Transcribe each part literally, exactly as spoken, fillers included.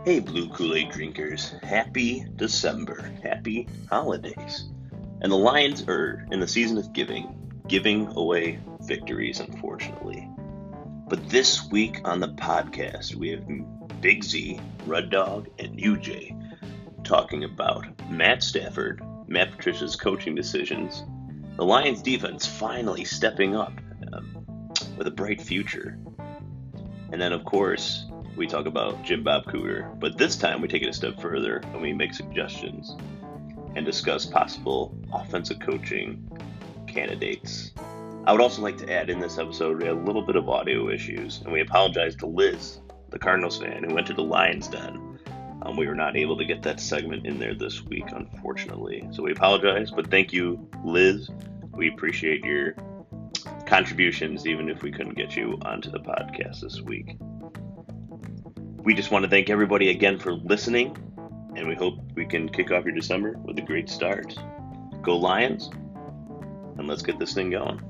Hey, Blue Kool-Aid drinkers. Happy December. Happy holidays. And the Lions are in the season of giving, giving away victories, unfortunately. But this week on the podcast, we have Big Z, Red Dog, and U J talking about Matt Stafford, Matt Patricia's coaching decisions, the Lions defense finally stepping up um, with a bright future. And then, of course, we talk about Jim Bob Cooter, but this time we take it a step further and we make suggestions and discuss possible offensive coaching candidates. I would also like to add in this episode, we had a little bit of audio issues, and we apologize to Liz, the Cardinals fan, who went to the Lions Den. Um, we were not able to get that segment in there this week, unfortunately. So we apologize, but thank you, Liz. We appreciate your contributions, even if we couldn't get you onto the podcast this week. We just want to thank everybody again for listening, and we hope we can kick off your December with a great start. Go Lions, and let's get this thing going.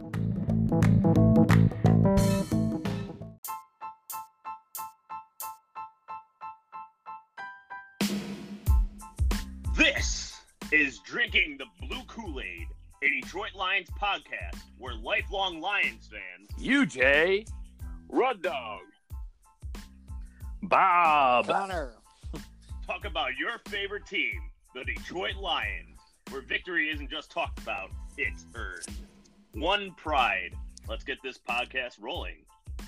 This is Drinking the Blue Kool-Aid, a Detroit Lions podcast where lifelong Lions fans, U J, Red Dog, Bob, Connor, talk about your favorite team, the Detroit Lions, where victory isn't just talked about, it's earned. One pride. Let's get this podcast rolling.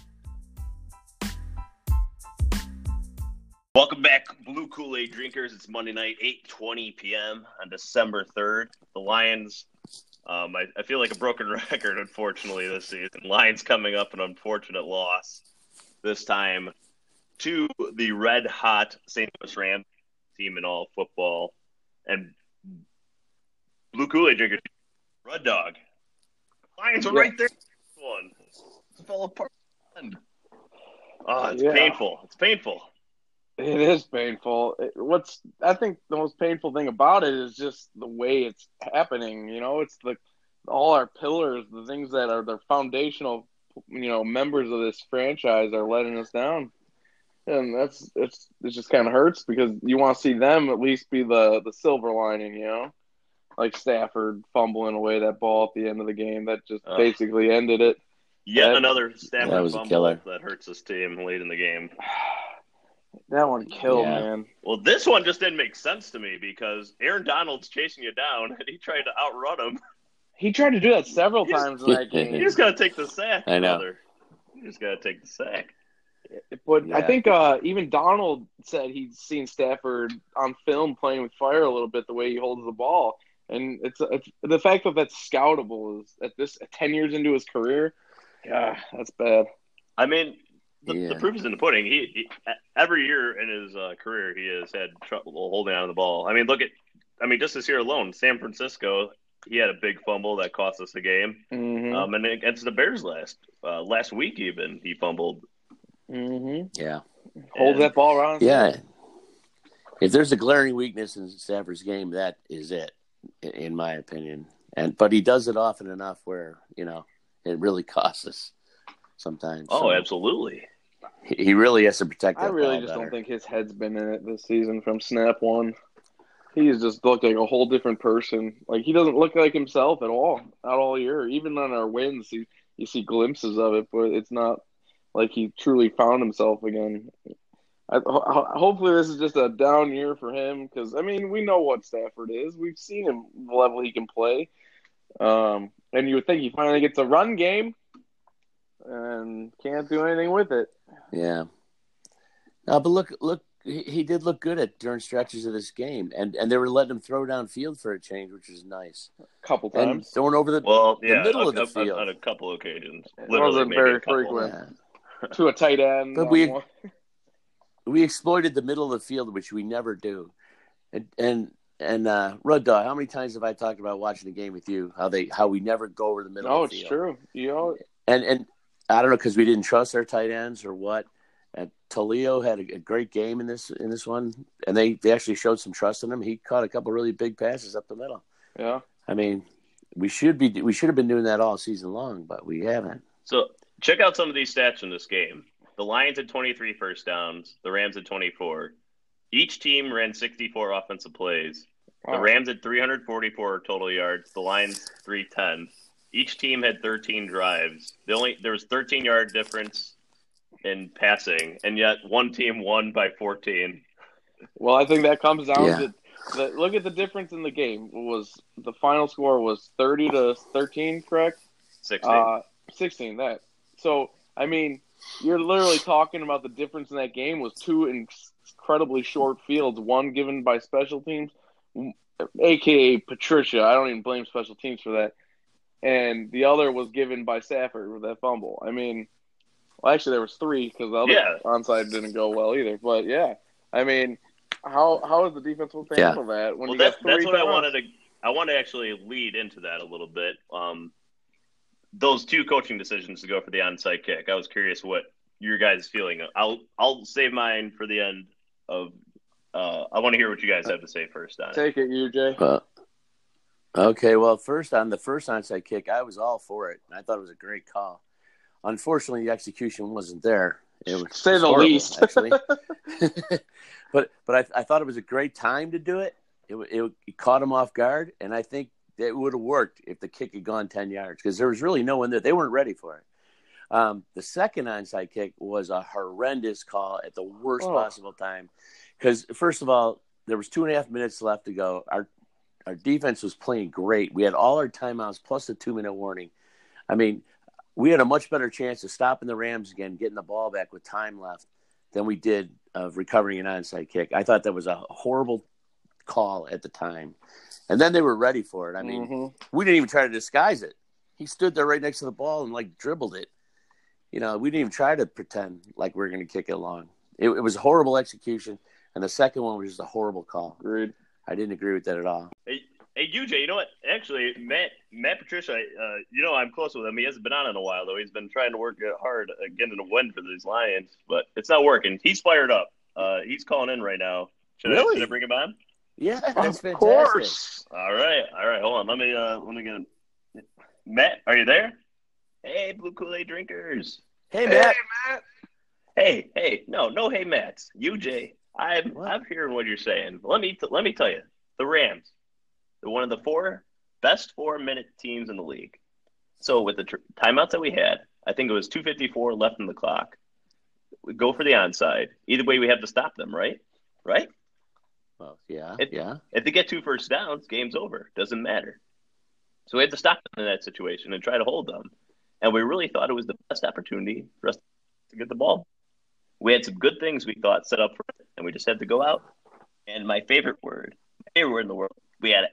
Welcome back, Blue Kool-Aid drinkers. It's Monday night, eight twenty p.m. on December third. The Lions, um, I, I feel like a broken record, unfortunately, this season. Lions coming up an unfortunate loss, this time to the red-hot Saint Louis Rams team in all football. And Blue Kool-Aid drinkers, Red Dog. Lions are yeah. right there. One. It fell apart. Oh, it's Yeah. painful. It's painful. It is painful. It, what's I think the most painful thing about it is just the way it's happening. You know, it's the all our pillars, the things that are the foundational, you know, members of this franchise are letting us down, and that's it's it just kind of hurts because you want to see them at least be the the silver lining. You know, like Stafford fumbling away that ball at the end of the game that just Oh. basically ended it. Yet That- another Stafford That was a fumble killer. that hurts this team late in the game. That one killed, Yeah. man. Well, this one just didn't make sense to me because Aaron Donald's chasing you down and he tried to outrun him. He tried to do that several He's- times in that You game. just got to take the sack, I know. brother. You just got to take the sack. But I Yeah. think uh, even Donald said he'd seen Stafford on film playing with fire a little bit, the way he holds the ball. And it's, it's the fact that that's scoutable is at this ten years into his career. Yeah, that's bad. I mean, the, Yeah. the proof is in the pudding. He, he every year in his uh, career, he has had trouble holding on to the ball. I mean, look at, I mean, just this year alone, San Francisco, he had a big fumble that cost us the game. Mm-hmm. Um, and against the Bears last uh, last week, even he fumbled. mm-hmm. Yeah. Hold And- that ball around. Yeah. If there's a glaring weakness in Stafford's game, that is it, i- in my opinion. And but he does it often enough where, you know, it really costs us sometimes. Oh, So absolutely. he he really has to protect that I really ball just better. don't think his head's been in it this season from snap one. He's just looked like a whole different person. Like, he doesn't look like himself at all, not all year. Even on our wins, he, you see glimpses of it, but it's not like he truly found himself again. I, ho- hopefully this is just a down year for him because, I mean, we know what Stafford is. We've seen him, the level he can play. Um, and you would think he finally gets a run game and can't do anything with it. Yeah. No, but look, look, he, he did look good at during stretches of this game, and and they were letting him throw downfield for a change, which was nice. A couple And times. throwing over the Well, the yeah, middle a- of the a- field. on a couple occasions. It Literally, wasn't maybe very a couple. frequent. Yeah. To a tight end. But on we- one- We exploited the middle of the field, which we never do. And and and uh, Red Dog, how many times have I talked about watching the game with you? How they how we never go over the middle No, of the it's field. true. You know, And and I don't know because we didn't trust our tight ends or what. And Toledo had a, a great game in this in this one, and they, they actually showed some trust in him. He caught a couple really big passes up the middle. yeah. I mean, we should be we should have been doing that all season long, but we haven't. So check out some of these stats from this game. The Lions had twenty-three first downs. The Rams had twenty-four. Each team ran sixty-four offensive plays. The Wow. Rams had three hundred forty-four total yards. The Lions three ten. Each team had thirteen drives. The only there was thirteen yard difference in passing, and yet one team won by fourteen. Well, I think that comes down Yeah. to the look at the difference in the game. It was the final score was thirty to thirteen, correct? sixteen. Uh, sixteen. That. So I mean, you're literally talking about the difference in that game was two incredibly short fields. One given by special teams, aka Patricia. I don't even blame special teams for that. And the other was given by Stafford with that fumble. I mean, well, actually there was three because the other Yeah. onside didn't go well either. But yeah, I mean, how how is the defense supposed to handle that when Well, you that's, got three that's what I timeouts? wanted to. I want to actually lead into that a little bit. Um, those two coaching decisions to go for the onside kick. I was curious what your guys' feeling. I'll I'll save mine for the end of. Uh, I want to hear what you guys have to say first on it. Take it, U J. Uh, okay, well, first on the first onside kick, I was all for it. I thought it was a great call. Unfortunately, the execution wasn't there. It was Say the horrible, least. actually. but but I, I thought it was a great time to do it. It, it, it caught him off guard, and I think it would have worked if the kick had gone ten yards because there was really no one there. They weren't ready for it. Um, the second onside kick was a horrendous call at the worst Oh. possible time because, first of all, there was two and a half minutes left to go. Our our defense was playing great. We had all our timeouts plus the two-minute warning. I mean, we had a much better chance of stopping the Rams again, getting the ball back with time left than we did of recovering an onside kick. I thought that was a horrible call at the time. And then they were ready for it. I mean, Mm-hmm. we didn't even try to disguise it. He stood there right next to the ball and, like, dribbled it. You know, we didn't even try to pretend like we were going to kick it long. It, it was a horrible execution, and the second one was just a horrible call. Agreed. I didn't agree with that at all. Hey, hey, U J, you know what? Actually, Matt, Matt Patricia, uh, you know I'm close with him. He hasn't been on in a while, though. He's been trying to work hard uh, getting a win for these Lions, but it's not working. He's fired up. Uh, he's calling in right now. Should, Really? I, should I bring him on? Yeah, that's Of fantastic. course. All right, all right. Hold on. Let me uh, let me get him. Matt, are you there? Hey, Blue Kool-Aid drinkers. Hey, Matt. Matt. Hey, hey, no, no, hey, Matt. U J, I'm What? I'm hearing what you're saying. Let me t- let me tell you, the Rams, they're one of the four best four minute teams in the league. So with the tr- timeouts that we had, I think it was two fifty-four left in the clock. We go for the onside. Either way, we have to stop them, right? Right? Well, yeah, It- yeah. If they get two first downs, game's over. Doesn't matter. So we had to stop them in that situation and try to hold them. And we really thought it was the best opportunity for us to get the ball. We had some good things we thought set up for it, and we just had to go out. And my favorite word, my favorite word in the world, we had it.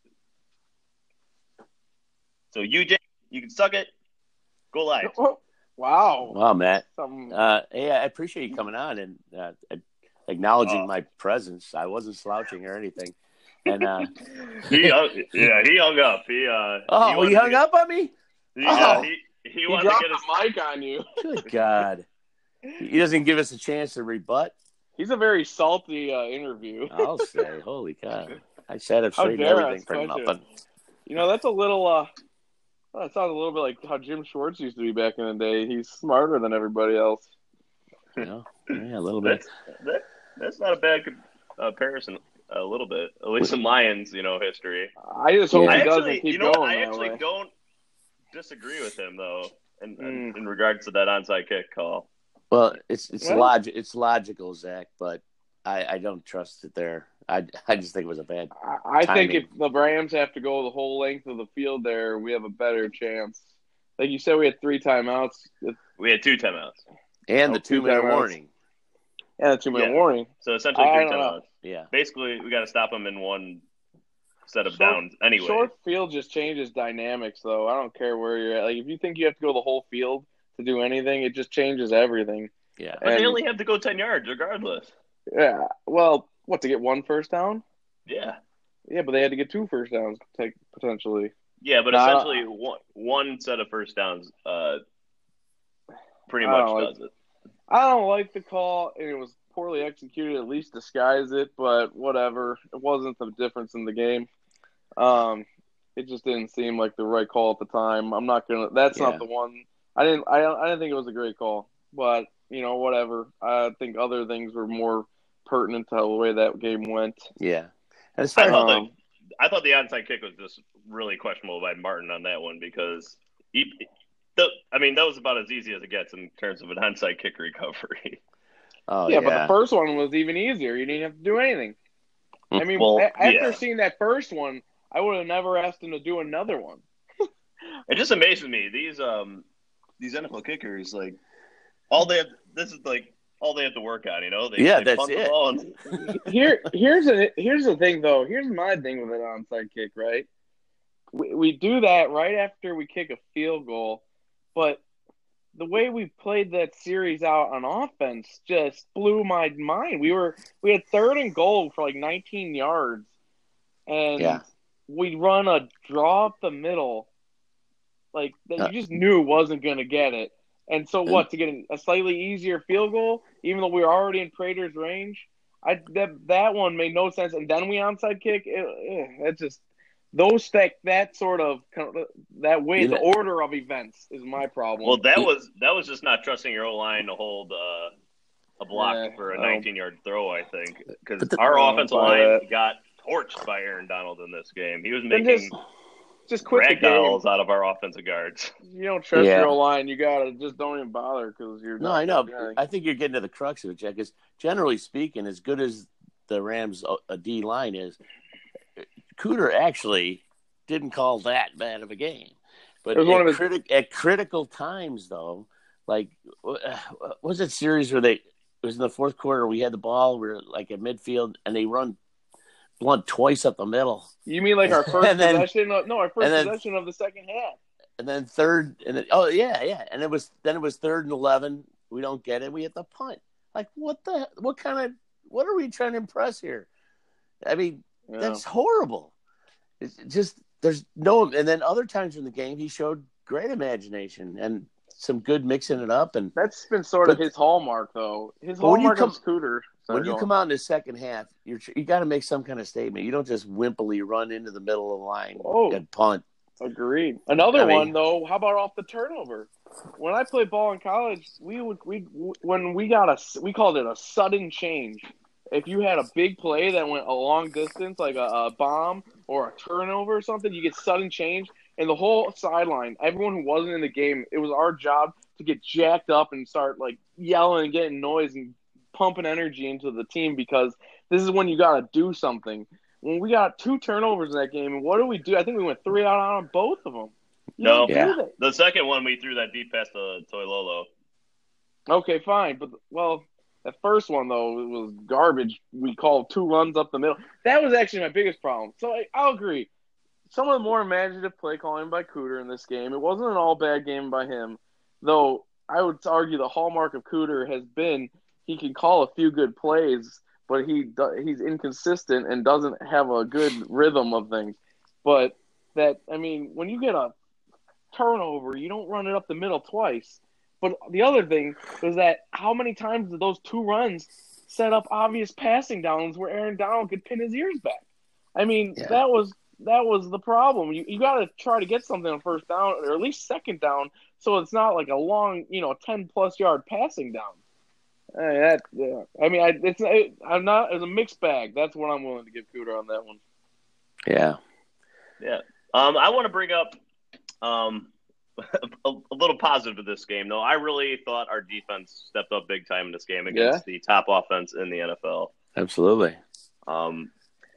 So U J, you can suck it. Go live. Oh, wow. Wow, Matt. Something. Uh, hey, I appreciate you coming on and uh, acknowledging Oh. my presence. I wasn't slouching or anything. And uh, He hung, yeah, he hung up. He uh. oh, wanted he to hung get- up on me. Yeah, Oh. he he, He wanted to dropped get his. the mic on you. Good God, he doesn't give us a chance to rebut. He's a very salty uh, interview. I'll say, holy cow! I sat up How straight and dare everything us for question. nothing. You know, that's a little, uh, well, that sounds a little bit like how Jim Schwartz used to be back in the day. He's smarter than everybody else. You know? Yeah, a little bit. That's that, that's not a bad comparison. A little bit, at least in Lions, you know, history. I just hope Yeah. I he doesn't actually, keep you know, what? going I that actually way. don't disagree with him though, in, in, Mm. in regards to that onside kick call. Well, it's it's Well- logic. It's logical, Zach, but I, I don't trust it there. I, I just think it was a bad. I, I think Timing. if the Rams have to go the whole length of the field there, we have a better chance. Like you said, we had three timeouts We had two timeouts, And Oh, the two two minute timeouts. warning. and a two-minute Yeah. warning. so essentially I three don't know. timeouts. Yeah. Basically, we got to stop them in one set of Short- downs anyway. Short field just changes dynamics, though. I don't care where you're at. Like if you think you have to go the whole field to do anything, it just changes everything. Yeah. But they and- only have to go ten yards, regardless. Yeah. Well, what to get one first down? Yeah, Yeah, but they had to get two first downs, take potentially. yeah, but No, I don't- essentially one one set of first downs, uh, pretty I much don't like- does it. I don't like the call, and it was poorly executed. At least disguise it, but whatever. It wasn't the difference in the game. Um, it just didn't seem like the right call at the time. I'm not gonna. That's Yeah. not the one. I didn't. I, I didn't think it was a great call, but you know, whatever. I think other things were more pertinent to the way that game went. Yeah. And as I far thought Um, the I thought the onside kick was just really questionable by Martin on that one because he, the, I mean, that was about as easy as it gets in terms of an onside kick recovery. oh yeah, yeah, but the first one was even easier. You didn't have to do anything. I mean, Well, a- after yeah. seeing that first one, I would have never asked him to do another one. It just amazes me these um these N F L kickers like all they have. This is like all they have to work on. You know, they, Yeah, they that's punt the it. ball and Here, here's a here's the thing though. Here's my thing with an onside kick, right? We we do that right after we kick a field goal, but the way we played that series out on offense just blew my mind. We were we had third and goal for like nineteen yards, and Yeah. we run a draw up the middle, like that Uh, you just knew wasn't going to get it. And so what, to get a slightly easier field goal, even though we were already in Prater's range, I that that one made no sense. And then we onside kick. It, it, it just those that that sort of that way You the know- order of events is my problem. well, that was that was just not trusting your O line to hold uh, a block Yeah, for a I don't- nineteen yard throw. I think because But the- our I don't offensive buy line that. got torched by Aaron Donald in this game. He was Then making just just quit the game. ragdolls out of our offensive guards. You don't trust Yeah. your O line. You gotta just don't even bother because you're. No, not I know. doing anything. I think you're getting to the crux of it, Jack. Because generally speaking, as good as the Rams' a D line is, Cooter actually didn't call that bad of a game. But It was one at, of his- criti- at critical times, though, like uh, what was it series where they it was in the fourth quarter? We had the ball, we were like at midfield, and they run Blunt twice up the middle, You mean like our first And then- possession? Of, no, our first and then- possession of the second half. and then third, and then, oh yeah, yeah, and it was then it was third and eleven. We don't get it. We hit the punt. Like what the what kind of what are we trying to impress here? I mean, Yeah. that's horrible. It's just there's no, and then other times in the game he showed great imagination and some good mixing it up. And That's been sort of But- his hallmark, though. His But when you hallmark come- of Scooter. when you come out in the second half, you're you got to make some kind of statement. You don't just wimpily run into the middle of the line Oh. and punt. Agreed. Another I mean- one though. How about off the turnover? When I played ball in college, we would we when we got a we called it a sudden change. If you had a big play that went a long distance, like a, a bomb or a turnover or something, you get sudden change, and the whole sideline, everyone who wasn't in the game, it was our job to get jacked up and start like yelling and getting noise and pumping energy into the team because this is when you got to do something. When we got two turnovers in that game, and what do we do? I think we went three out on both of them. You No. don't do Yeah. that. The second one, we threw that deep pass to Toilolo. Okay, fine, but well, that first one though it was garbage. We called two runs up the middle. That was actually my biggest problem. So I, I'll agree. Some of the more imaginative play calling by Cooter in this game. It wasn't an all bad game by him, though. I would argue the hallmark of Cooter has been he can call a few good plays, but he he's inconsistent and doesn't have a good rhythm of things. But that I mean, when you get a turnover, you don't run it up the middle twice. But the other thing is that how many times did those two runs set up obvious passing downs where Aaron Donald could pin his ears back? I mean, Yeah. that was that was the problem. You you got to try to get something on first down or at least second down, so it's not like a long, you know, ten plus yard passing down. I mean, that, yeah. I mean, I, it's it, I'm not as a mixed bag. That's what I'm willing to give Cooter on that one. Yeah. Yeah. Um, I want to bring up um, a, a little positive of this game, though. I really thought our defense stepped up big time in this game against the top offense in the N F L. Absolutely. Um,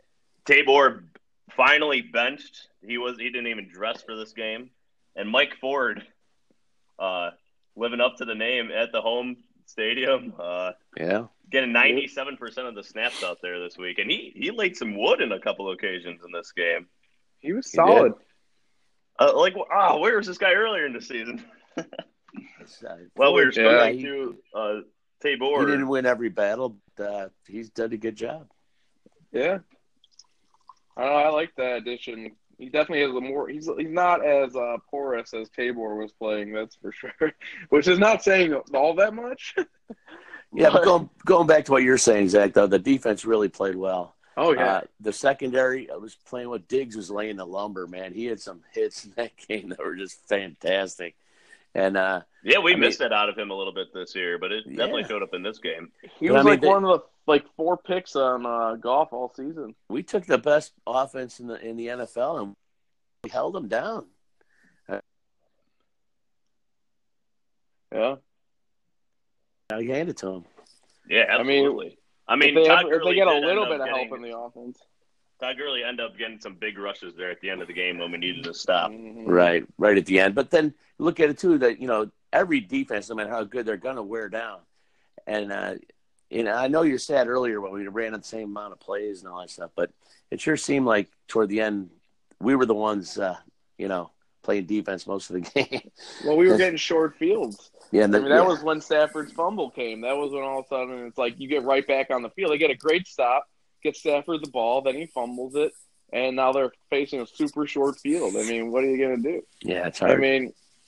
Tabor finally benched. He was he didn't even dress for this game, and Mike Ford, uh, living up to the name at the home stadium, uh, Yeah. getting ninety-seven percent of the snaps out there this week, and he he laid some wood in a couple occasions in this game. He was He solid. Uh, like, oh, where was this guy earlier in the season? It's, uh, Well, we were Ford, still yeah, going he, to uh, he Tabor. didn't win every battle, but uh, he's done a good job. Yeah, I don't know, I like that addition. He definitely has a more. He's he's not as uh, porous as Tabor was playing. That's for sure. Which is not saying all that much. Yeah, but going going back to what you're saying, Zach, though, the defense really played well. Oh yeah, Uh, the secondary, I was playing with Diggs, was laying the lumber, man. He had some hits in that game that were just fantastic. And uh, Yeah, we I missed mean, that out of him a little bit this year, but it definitely yeah. showed up in this game. He But was I mean, like they- one of the like four picks on uh, golf all season. we took the best offense in the in the N F L and we held them down. Yeah, I hand it to them. Yeah, I mean, absolutely. I mean, if they, Todd ever, if Gurley they get a did little end bit up of help getting- in the offense, Todd Gurley ended up getting some big rushes there at the end of the game when we needed to stop. Mhm. Right, right at the end. But then look at it too that you know every defense, no matter how good, they're going to wear down. And uh, you know, I know you said earlier when we ran the same amount of plays and all that stuff, but it sure seemed like toward the end we were the ones, uh, you know, playing defense most of the game. Well, we were getting short fields. Yeah, and I the, mean, that yeah. was when Stafford's fumble came. That was when all of a sudden it's like you get right back on the field. They get a great stop, get Stafford the ball, then he fumbles it, and now they're facing a super short field. I mean, what are you going to do? yeah, it's hard. I mean,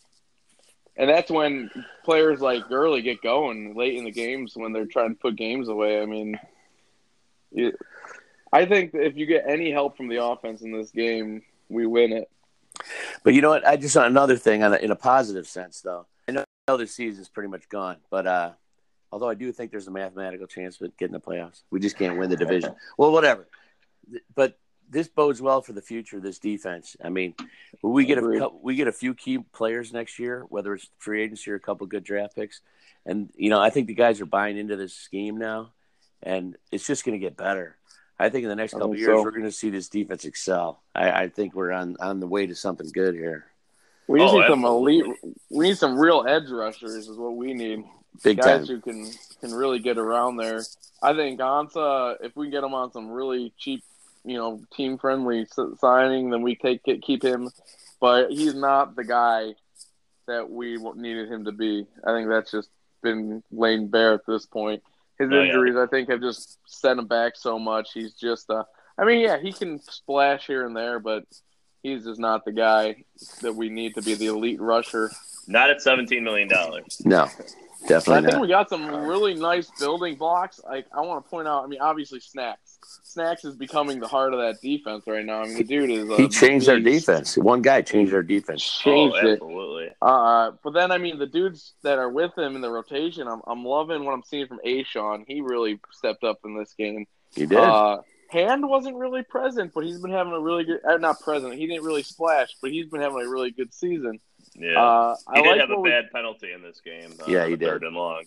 and that's when players like Gurley get going late in the games when they're trying to put games away. I mean, you, I think that if you get any help from the offense in this game, we win it. But you know what? I just another thing on a, in a positive sense, though. I know the season's pretty much gone, but uh, although I do think there's a mathematical chance of getting the playoffs, we just can't win the division. Well, whatever. But this bodes well for the future of this defense. I mean, we get Agreed. a we get a few key players next year, whether it's free agency or a couple good draft picks, and you know I think the guys are buying into this scheme now, and it's just going to get better. I think in the next I couple of think years so. we're going to see this defense excel. I, I think we're on, on the way to something good here. We just Oh, need some absolutely. elite. We need some real edge rushers, is what we need. Big Guys time. who can can really get around there. I think Ansa, if we can get him on some really cheap, you know, team friendly signing, then we take it, keep him. But he's not the guy that we needed him to be. I think that's just been laid bare at this point. His Oh, yeah. injuries, I think, have just set him back so much. He's just, uh, I mean, yeah, he can splash here and there, but he's just not the guy that we need to be the elite rusher. Not at seventeen million dollars. No, I definitely think not. we got some really nice building blocks. Like I want to point out, I mean, obviously Snacks. Snacks is becoming the heart of that defense right now. I mean, the dude is. A He changed our beast. defense. One guy changed our defense. Changed oh, it. absolutely. Uh, but then, I mean, the dudes that are with him in the rotation, I'm I'm loving what I'm seeing from Ashawn. He really stepped up in this game. He did. Uh, Hand wasn't really present, but he's been having a really good. Uh, not present. He didn't really splash, but he's been having a really good season. Yeah. Uh, he I did like have a what we- bad penalty in this game. Uh, Yeah, he the did. Third and long.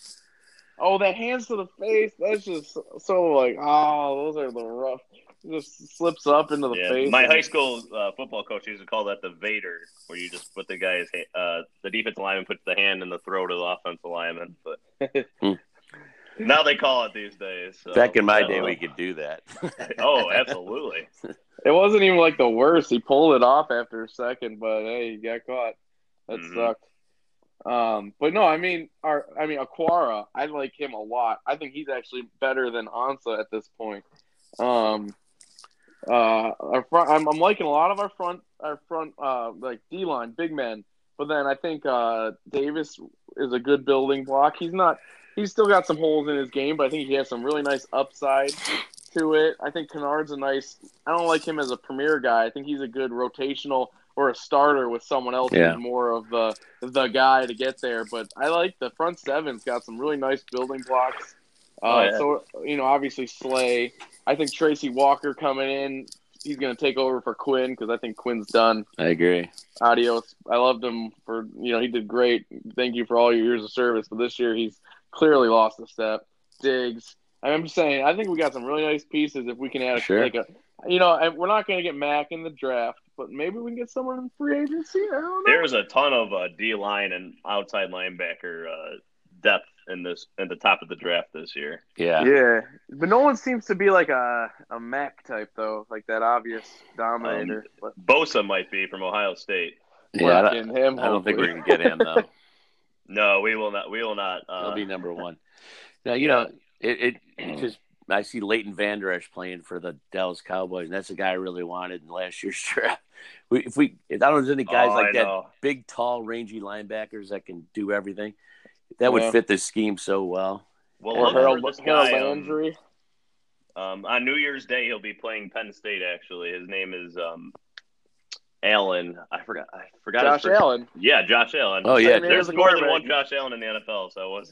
Oh, that hands to the face. That's just so like, oh, those are the rough. It just slips up into the Yeah. face. My and- high school uh, football coach used to call that the Vader, where you just put the guy's ha- uh, the defensive lineman puts the hand in the throat of the offensive lineman. But Hmm. now they call it these days. So, Back in my I day, don't we know. could do that. Oh, absolutely. It wasn't even like the worst. He pulled it off after a second, but hey, he got caught. That Mhm. sucked. Um, but no, I mean, our, I mean, Aquara, I like him a lot. I think he's actually better than Ansa at this point. Um, uh, our front, I'm, I'm liking a lot of our front, our front, uh, like D line, big men. But then I think uh, Davis is a good building block. He's not. He's still got some holes in his game, but I think he has some really nice upside to it. I think Kennard's a nice. I don't like him as a premier guy. I think he's a good rotational or a starter with someone else Yeah. who's more of the the guy to get there. But I like the front seven's got some really nice building blocks. Uh, Oh, yeah. So you know, obviously Slay. I think Tracy Walker coming in. He's going to take over for Quinn because I think Quinn's done. I agree. Adios. I loved him for, you know, he did great. Thank you for all your years of service. But this year he's clearly lost a step. Diggs. I'm just saying, I think we got some really nice pieces if we can add a, Sure. like a, you know, and we're not going to get Mac in the draft, but maybe we can get someone in free agency. I don't know. There's a ton of uh, D line and outside linebacker uh, depth in this in the top of the draft this year. Yeah. Yeah, but no one seems to be like a a Mac type though, like that obvious dominator. Um, but Bosa might be from Ohio State. Yeah, we're I not don't, getting him. I don't think we're hopefully. going to get him, though. No, we will not. We will not. Uh, He'll be number one. Now, you know, it, it, it just – I see Leighton Vander Esch playing for the Dallas Cowboys, and that's a guy I really wanted in last year's draft. We, if we, if I don't know if there's any guys Oh, like I that, know. big, tall, rangy linebackers that can do everything, that would Yeah. fit this scheme so well. Well, Or look Harold, for this Harold guy. Um, Landry. um, on New Year's Day, he'll be playing Penn State. Actually, his name is um, Allen. I forgot. I forgot. Josh his first, Allen. Yeah, Josh Allen. Oh, yeah. There's more than one Josh Allen in the N F L, so I was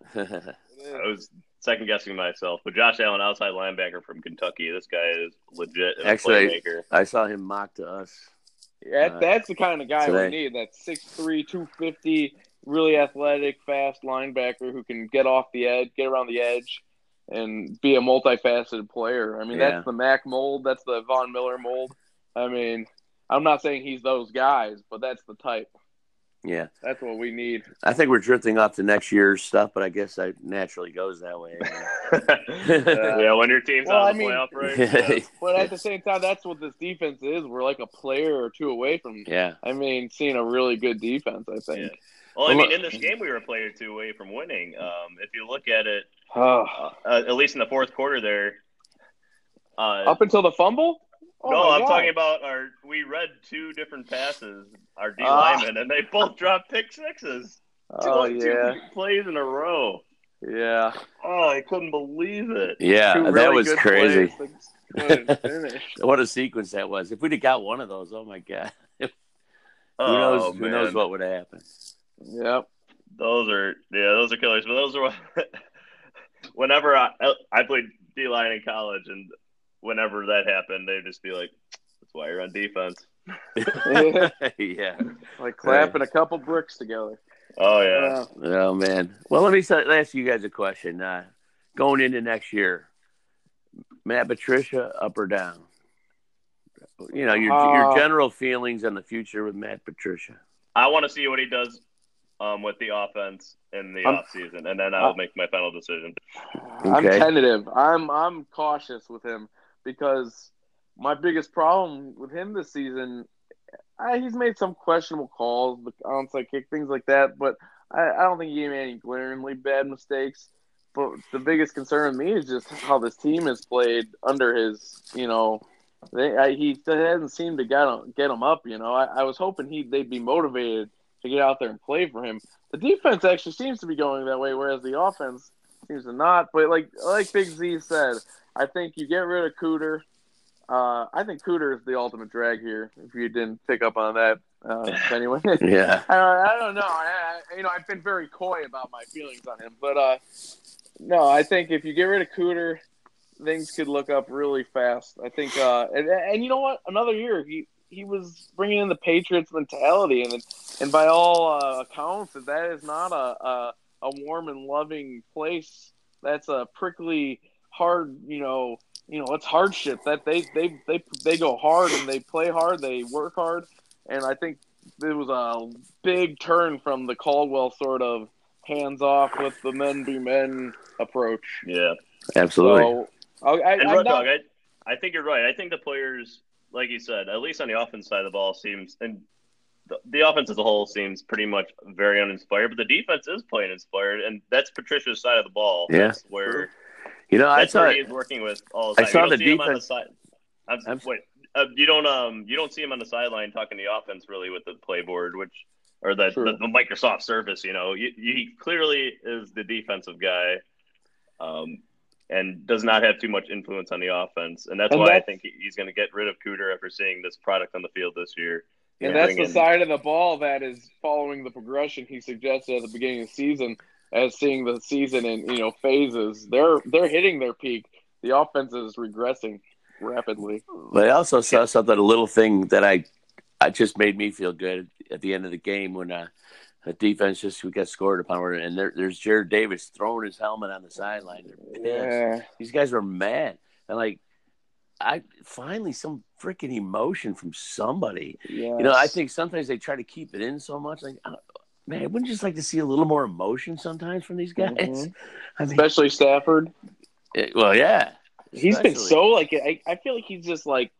I was second guessing myself. But Josh Allen, outside linebacker from Kentucky, this guy is legit and a Actually, playmaker. I saw him mocked to us. Yeah, that's the kind of guy today. we need. That six three, two fifty, really athletic, fast linebacker who can get off the edge, get around the edge, and be a multifaceted player. I mean, Yeah. that's the Mac mold. That's the Von Miller mold. I mean, I'm not saying he's those guys, but that's the type. Yeah. That's what we need. I think we're drifting off to next year's stuff, but I guess it naturally goes that way. Yeah, when your team's Well, out I of the mean- playoff race. Yeah. But at the same time, that's what this defense is. We're like a player or two away from, Yeah. I mean, seeing a really good defense, I think. Yeah. Well, I Well, mean, look- in this game, we were a player or two away from winning. Um, if you look at it, Oh. uh, at least in the fourth quarter there. Uh, Up until the fumble? Oh no, my I'm God. talking about our. We read two different passes, our D Ah. linemen, and they both dropped pick sixes. Two, Oh, two yeah. plays in a row. Yeah. Oh, I couldn't believe it. Yeah, Two that really was good crazy. plays that couldn't finish. What a sequence that was. If we'd have got one of those, oh, my God. Who Oh, knows? Who man. knows what would have happened? Yep. Those are yeah, those are killers. But those are what, whenever I I played D line in college, and whenever that happened, they'd just be like, "That's why you're on defense." Yeah. Like clapping a couple bricks together. Oh yeah. Uh, Oh, man. Well, let me s- ask you guys a question. Uh, going into next year, Matt Patricia, up or down? You know, your your Uh, general feelings on the future with Matt Patricia. I want to see what he does um, with the offense in the I'm- off season, and then I will make my final decision. I'm Okay. tentative. I'm I'm cautious with him because my biggest problem with him this season, I, he's made some questionable calls, the onside kick, things like that. But I, I don't think he made any glaringly bad mistakes. But the biggest concern with me is just how this team has played under his, you know, they, I, he hasn't seemed to get him, get him up. You know, I, I was hoping he they'd be motivated to get out there and play for him. The defense actually seems to be going that way, whereas the offense seems to not. But like like Big Z said, I think you get rid of Cooter. Uh, I think Cooter is the ultimate drag here. If you didn't pick up on that, uh, anyway. Yeah. I, I don't know. I, I, you know, I've been very coy about my feelings on him, but uh, no, I think if you get rid of Cooter, things could look up really fast. I think, uh, and, and you know what? Another year, he he was bringing in the Patriots mentality, and and by all uh, accounts, that is not a, a a warm and loving place. That's a prickly, hard, you know. You know, it's hardship that they, they, they, they go hard and they play hard, they work hard. And I think there was a big turn from the Caldwell sort of hands off with the men be men approach. Yeah. Absolutely. So, I, I, And I'm Red not, Dog, I, I think you're right. I think the players, like you said, at least on the offense side of the ball, seems and the, the offense as a whole seems pretty much very uninspired. But the defense is playing inspired, and that's Patricia's side of the ball. Yeah. That's where You know, I that's saw where he is working with all the I time. saw you don't the see him on the defense- side. I'm, I'm- wait, uh, you don't um you don't see him on the sideline talking the offense really with the playboard, which or the True. the, the Microsoft Surface. You know, you, you, he clearly is the defensive guy. Um. And does not have too much influence on the offense, and that's And why that's- I think he- he's going to get rid of Cooter after seeing this product on the field this year. and And that's bring the in- side of the ball that is following the progression he suggested at the beginning of the season, as seeing the season in, you know, phases. They're, they're hitting their peak. The offense is regressing rapidly. But I also saw something, a little thing that I, I just made me feel good at the end of the game when uh, the defense just we got scored upon, and there, there's Jared Davis throwing his helmet on the sideline. They're pissed. Yeah. These guys were mad, and like, I finally some freaking emotion from somebody. Yeah. You know, I think sometimes they try to keep it in so much. Like, uh, man, I wouldn't just like to see a little more emotion sometimes from these guys. Mhm. I mean, Especially Stafford. it- well, yeah, He's been especially. so like I, I feel like he's just like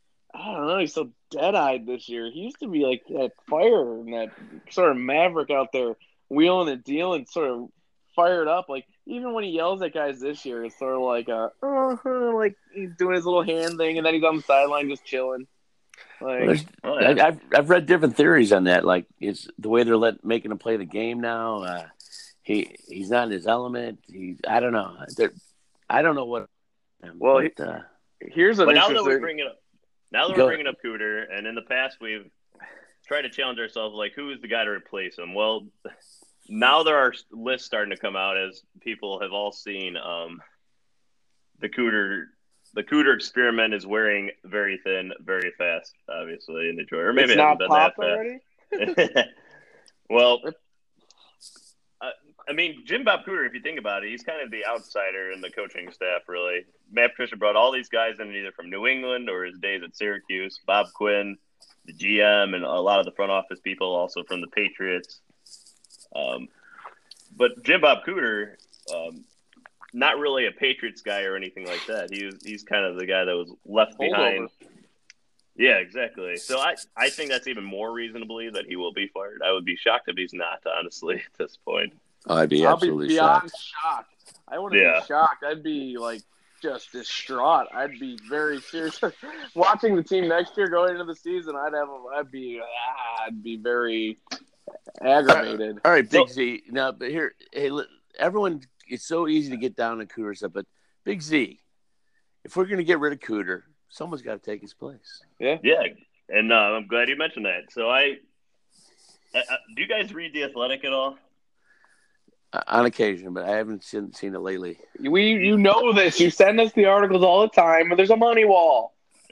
I don't know, he's so dead eyed this year. He used to be like that fire and that sort of maverick out there wheeling and dealing, sort of fired up. Like even when he yells at guys this year, it's sort of like a uh, like he's doing his little hand thing and then he's on the sideline just chilling. Like Well, there's- Oh, I, yeah. I've I've read different theories on that. Like it's the way they're let, making him play the game now. Uh, he he's not in his element. He I don't know. They're, I don't know what. Well, but, uh, here's an But now that we interesting bring it up, now that Go- we're bringing up Cooter, and in the past we've tried to challenge ourselves, like, who is the guy to replace him? Well, now there are lists starting to come out as people have all seen um, the Cooter. The Cooter experiment is wearing very thin, very fast, obviously, in Detroit. Or maybe It's it hasn't not been popped that fast. already. Well, uh, I mean, Jim Bob Cooter, if you think about it, he's kind of the outsider in the coaching staff, really. Matt Patricia brought all these guys in either from New England or his days at Syracuse. Bob Quinn, the G M, and a lot of the front office people, also from the Patriots. Um, but Jim Bob Cooter, um, not really a Patriots guy or anything like that. He was, he's kind of the guy that was left behind. Yeah, exactly. So I, I think that's even more reason to believe that he will be fired. I would be shocked if he's not, honestly, at this point. I'd be I'll absolutely be beyond shocked. shocked. I wouldn't Yeah. be shocked. I'd be like just distraught. I'd be very serious. Watching the team next year going into the season, I'd have. I'd be. Ah, I'd be very aggravated. All right, Big So- Z. Now, but here, hey, li- everyone, it's so easy to get down on Cooter stuff, but Big Z, if we're going to get rid of Cooter, someone's got to take his place. Yeah, and uh, I'm glad you mentioned that. So I, I, I do you guys read The Athletic at all? Uh, on occasion, but I haven't seen, seen it lately. We, you know this. You send us the articles all the time, and there's a money wall.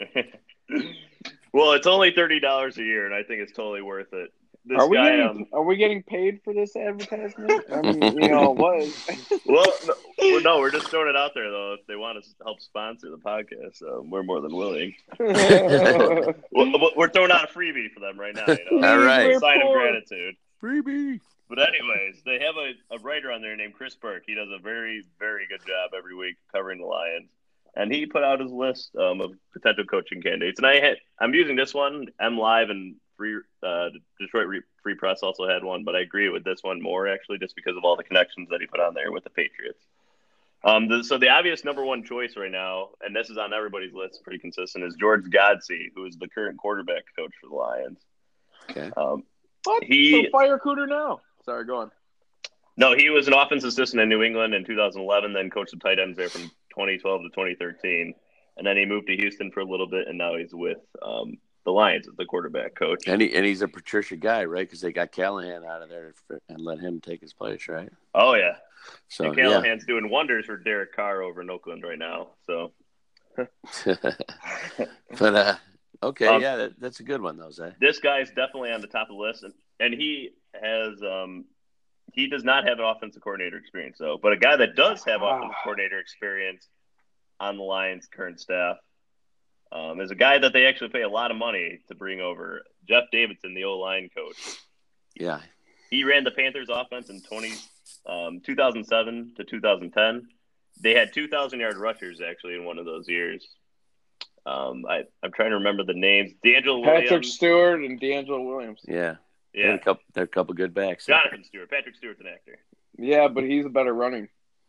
Well, it's only thirty dollars a year, and I think it's totally worth it. This Are we guy, getting? um, Are we getting paid for this advertisement? I mean, you know what? well, no, well, no, we're just throwing it out there though. If they want to help sponsor the podcast, um, we're more than willing. We're, we're throwing out a freebie for them right now. You know? All right. We're Sign of poor. gratitude. Freebie. But anyways, they have a, a writer on there named Chris Burke. He does a very, very good job every week covering the Lions. And he put out his list um, of potential coaching candidates. And I had, I'm using this one. M Live and Free uh, Detroit Free Press also had one, but I agree with this one more, actually, just because of all the connections that he put on there with the Patriots. Um, the, so the obvious number one choice right now, and this is on everybody's list, pretty consistent, is George Godsey, who is the current quarterback coach for the Lions. Okay. Um, What? He- So fire Cooter now. Sorry, go on. No, he was an offensive assistant in New England in two thousand eleven, then coached the tight ends there from twenty twelve to twenty thirteen. And then he moved to Houston for a little bit, and now he's with um, the Lions as the quarterback coach. And he and he's a Patricia guy, right? Because they got Callahan out of there for, and let him take his place, right? Oh, yeah. So And Callahan's doing wonders for Derek Carr over in Oakland right now. So, yeah. But uh, okay, Um, yeah, that, that's a good one, though, Zay. this guy's definitely on the top of the list. And, and he has um, – he does not have an offensive coordinator experience, though. But a guy that does have offensive coordinator experience on the Lions' current staff um, is a guy that they actually pay a lot of money to bring over, Jeff Davidson, the O-line coach. Yeah. He ran the Panthers offense in twenty, um, two thousand seven to two thousand ten. They had two thousand yard rushers, actually, in one of those years. Um, I, I'm trying to remember the names. D'Angelo Patrick Williams. Stewart and D'Angelo Williams. Yeah. They're Yeah. a couple, they're a couple good backs. Jonathan Stewart. Patrick Stewart's an actor. Yeah, but he's a better running.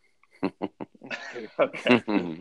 Okay.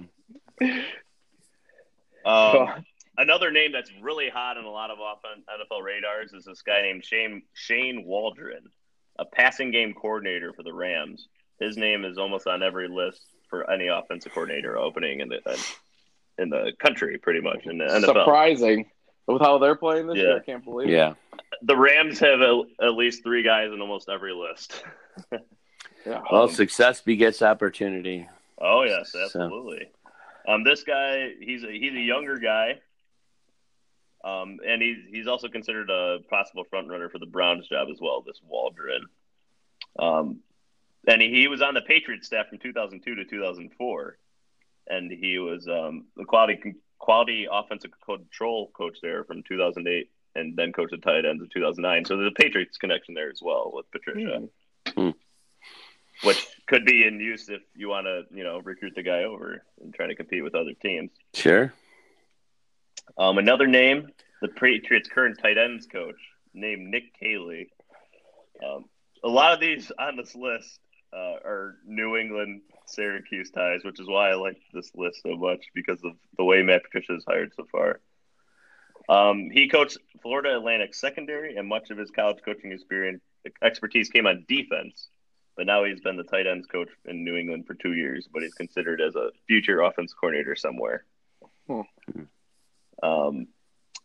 Um, another name that's really hot on a lot of offen- N F L radars is this guy named Shane, Shane Waldron, a passing game coordinator for the Rams. His name is almost on every list for any offensive coordinator opening in the in the country, pretty much, in the N F L. Surprising with how they're playing this Yeah. year. I can't believe it. Yeah. The Rams have a, at least three guys in almost every list. Yeah. Well, success begets opportunity. Oh yes, So- absolutely. Um, this guy, he's a, he's a younger guy, um, and he's he's also considered a possible front runner for the Browns job as well. This Waldron, um, and he, he was on the Patriots staff from two thousand two to two thousand four, and he was um, the quality quality offensive control coach there from two thousand eight, and then coached the tight ends in two thousand nine. So there's a Patriots connection there as well with Patricia. Hmm. Which could be in use if you want to, you know, recruit the guy over and try to compete with other teams. Sure. Um, another name, the Patriots' current tight ends coach, named Nick Caley. Um, a lot of these on this list uh, are New England, Syracuse ties, which is why I like this list so much because of the way Matt Patricia has hired so far. Um, he coached Florida Atlantic secondary, and much of his college coaching experience expertise came on defense. But now he's been the tight ends coach in New England for two years, but he's considered as a future offense coordinator somewhere. Hmm. Um,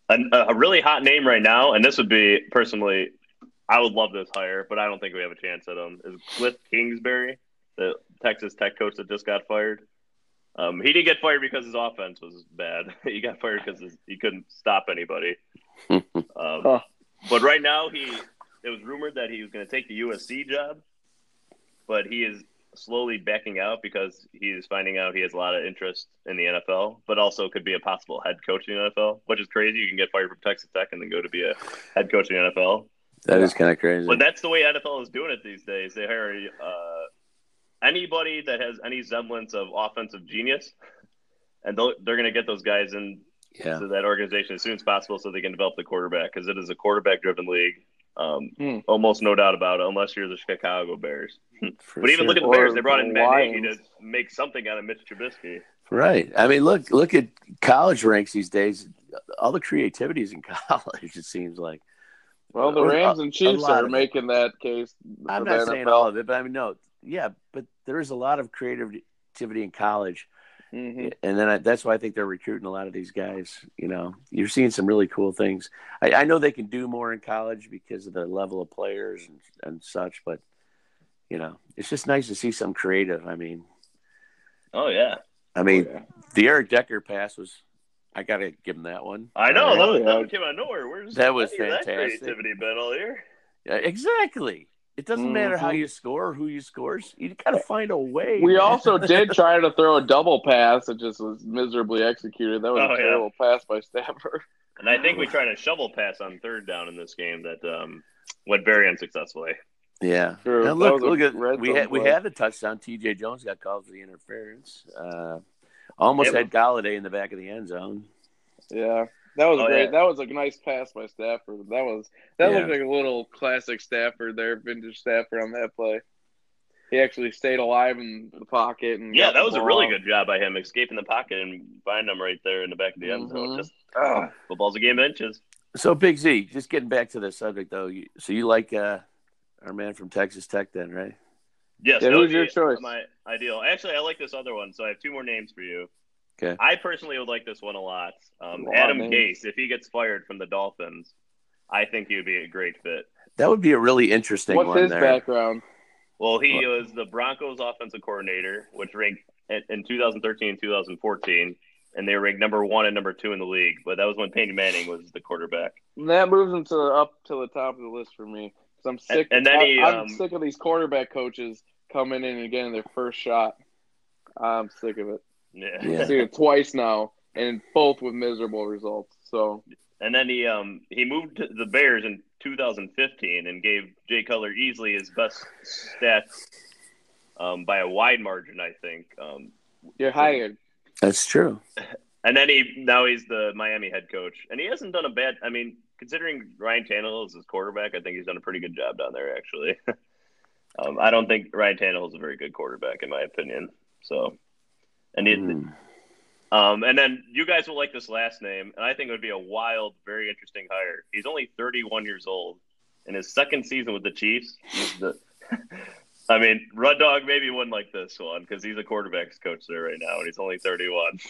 A, a really hot name right now, and this would be personally, I would love this hire, but I don't think we have a chance at him. Is Cliff Kingsbury, the Texas Tech coach that just got fired? Um, he didn't get fired because his offense was bad. He got fired because his, he couldn't stop anybody. um, Huh. But right now, he it was rumored that he was going to take the U S C job, but he is slowly backing out because he is finding out he has a lot of interest in the N F L, but also could be a possible head coach in the N F L, which is crazy. You can get fired from Texas Tech and then go to be a head coach in the N F L. That is kind of crazy. But that's the way N F L is doing it these days. They hire uh, anybody that has any semblance of offensive genius, and they're going to get those guys in yeah. to that organization as soon as possible so they can develop the quarterback, because it is a quarterback-driven league. Um, Hmm. Almost no doubt about it, unless you're the Chicago Bears. For But even sure. look at the Or Bears. They brought in the Matt Nagy Lions. to make something out of Mitch Trubisky. Right. I mean, look look at college ranks these days. All the creativity is in college, it seems like. Well, the Or- Rams a- and a Chiefs lot are of it. making that case. I'm for not the saying N F L. all of it, but I mean, no. Yeah, but there is a lot of creativity in college. Mhm. And then I, that's why I think they're recruiting a lot of these guys. You know, you're seeing some really cool things. I, I know they can do more in college because of the level of players and, and such, but, you know, it's just nice to see some creative. I mean, Oh, yeah. I mean, Oh, yeah. the Eric Decker pass was, I got to give him that one. I know. Uh, That, Oh, was, yeah. that one came out of nowhere. Where's That was any of that fantastic. creativity been all year? Yeah, exactly. It doesn't matter how Mhm. you score or who you scores. You got to find a way. We man. also did try to throw a double pass. It just was miserably executed. That was Oh, a yeah. terrible pass by Stafford. And I think we tried a shovel pass on third down in this game that um, went very unsuccessfully. Yeah. True. And That look, was a look at red we zone had we play. had the touchdown. T J Jones got called for the interference. Uh, almost Yep. had Galladay in the back of the end zone. Yeah, that was Oh, great. yeah. That was a nice pass by Stafford. That was that Yeah. looked like a little classic Stafford there, vintage Stafford on that play. He actually stayed alive in the pocket and Yeah, got that the was a ball really out. good job by him, escaping the pocket and finding him right there in the back of the end zone. Mhm. Just oh, football's a game of inches. So Big Z, just getting back to the subject though. You, so you like uh, our man from Texas Tech then, right? Yes, Yeah, that who's would your be choice? my ideal. Actually, I like this other one, so I have two more names for you. Okay. I personally would like this one a lot. Um, A lot Adam of names. Gase, if he gets fired from the Dolphins, I think he would be a great fit. That would be a really interesting What's one his there. background? Well, he was the Broncos offensive coordinator, which ranked in, in two thousand thirteen and two thousand fourteen, and they were ranked number one and number two in the league. But that was when Peyton Manning was the quarterback. And that moves him to up to the top of the list for me because I'm sick. And- and then I, he, I'm um, sick of these quarterback coaches coming in and getting their first shot. I'm sick of it. Yeah. Yeah. I've seen it twice now, and both with miserable results. So And then he um he moved to the Bears in two thousand fifteen and gave Jay Cutler easily his best stats um, by a wide margin, I think. Um, you're hired. That's true. and then he now he's the Miami head coach, and he hasn't done a bad. I mean, considering Ryan Tannehill is his quarterback, I think he's done a pretty good job down there. Actually, um, I don't think Ryan Tannehill is a very good quarterback in my opinion. So, and it, Hmm. Um, and then you guys will like this last name, and I think it would be a wild, very interesting hire. He's only thirty-one years old. In his second season with the Chiefs, he's the I mean, Rud Dog maybe wouldn't like this one because he's a quarterback's coach there right now, and he's only thirty-one.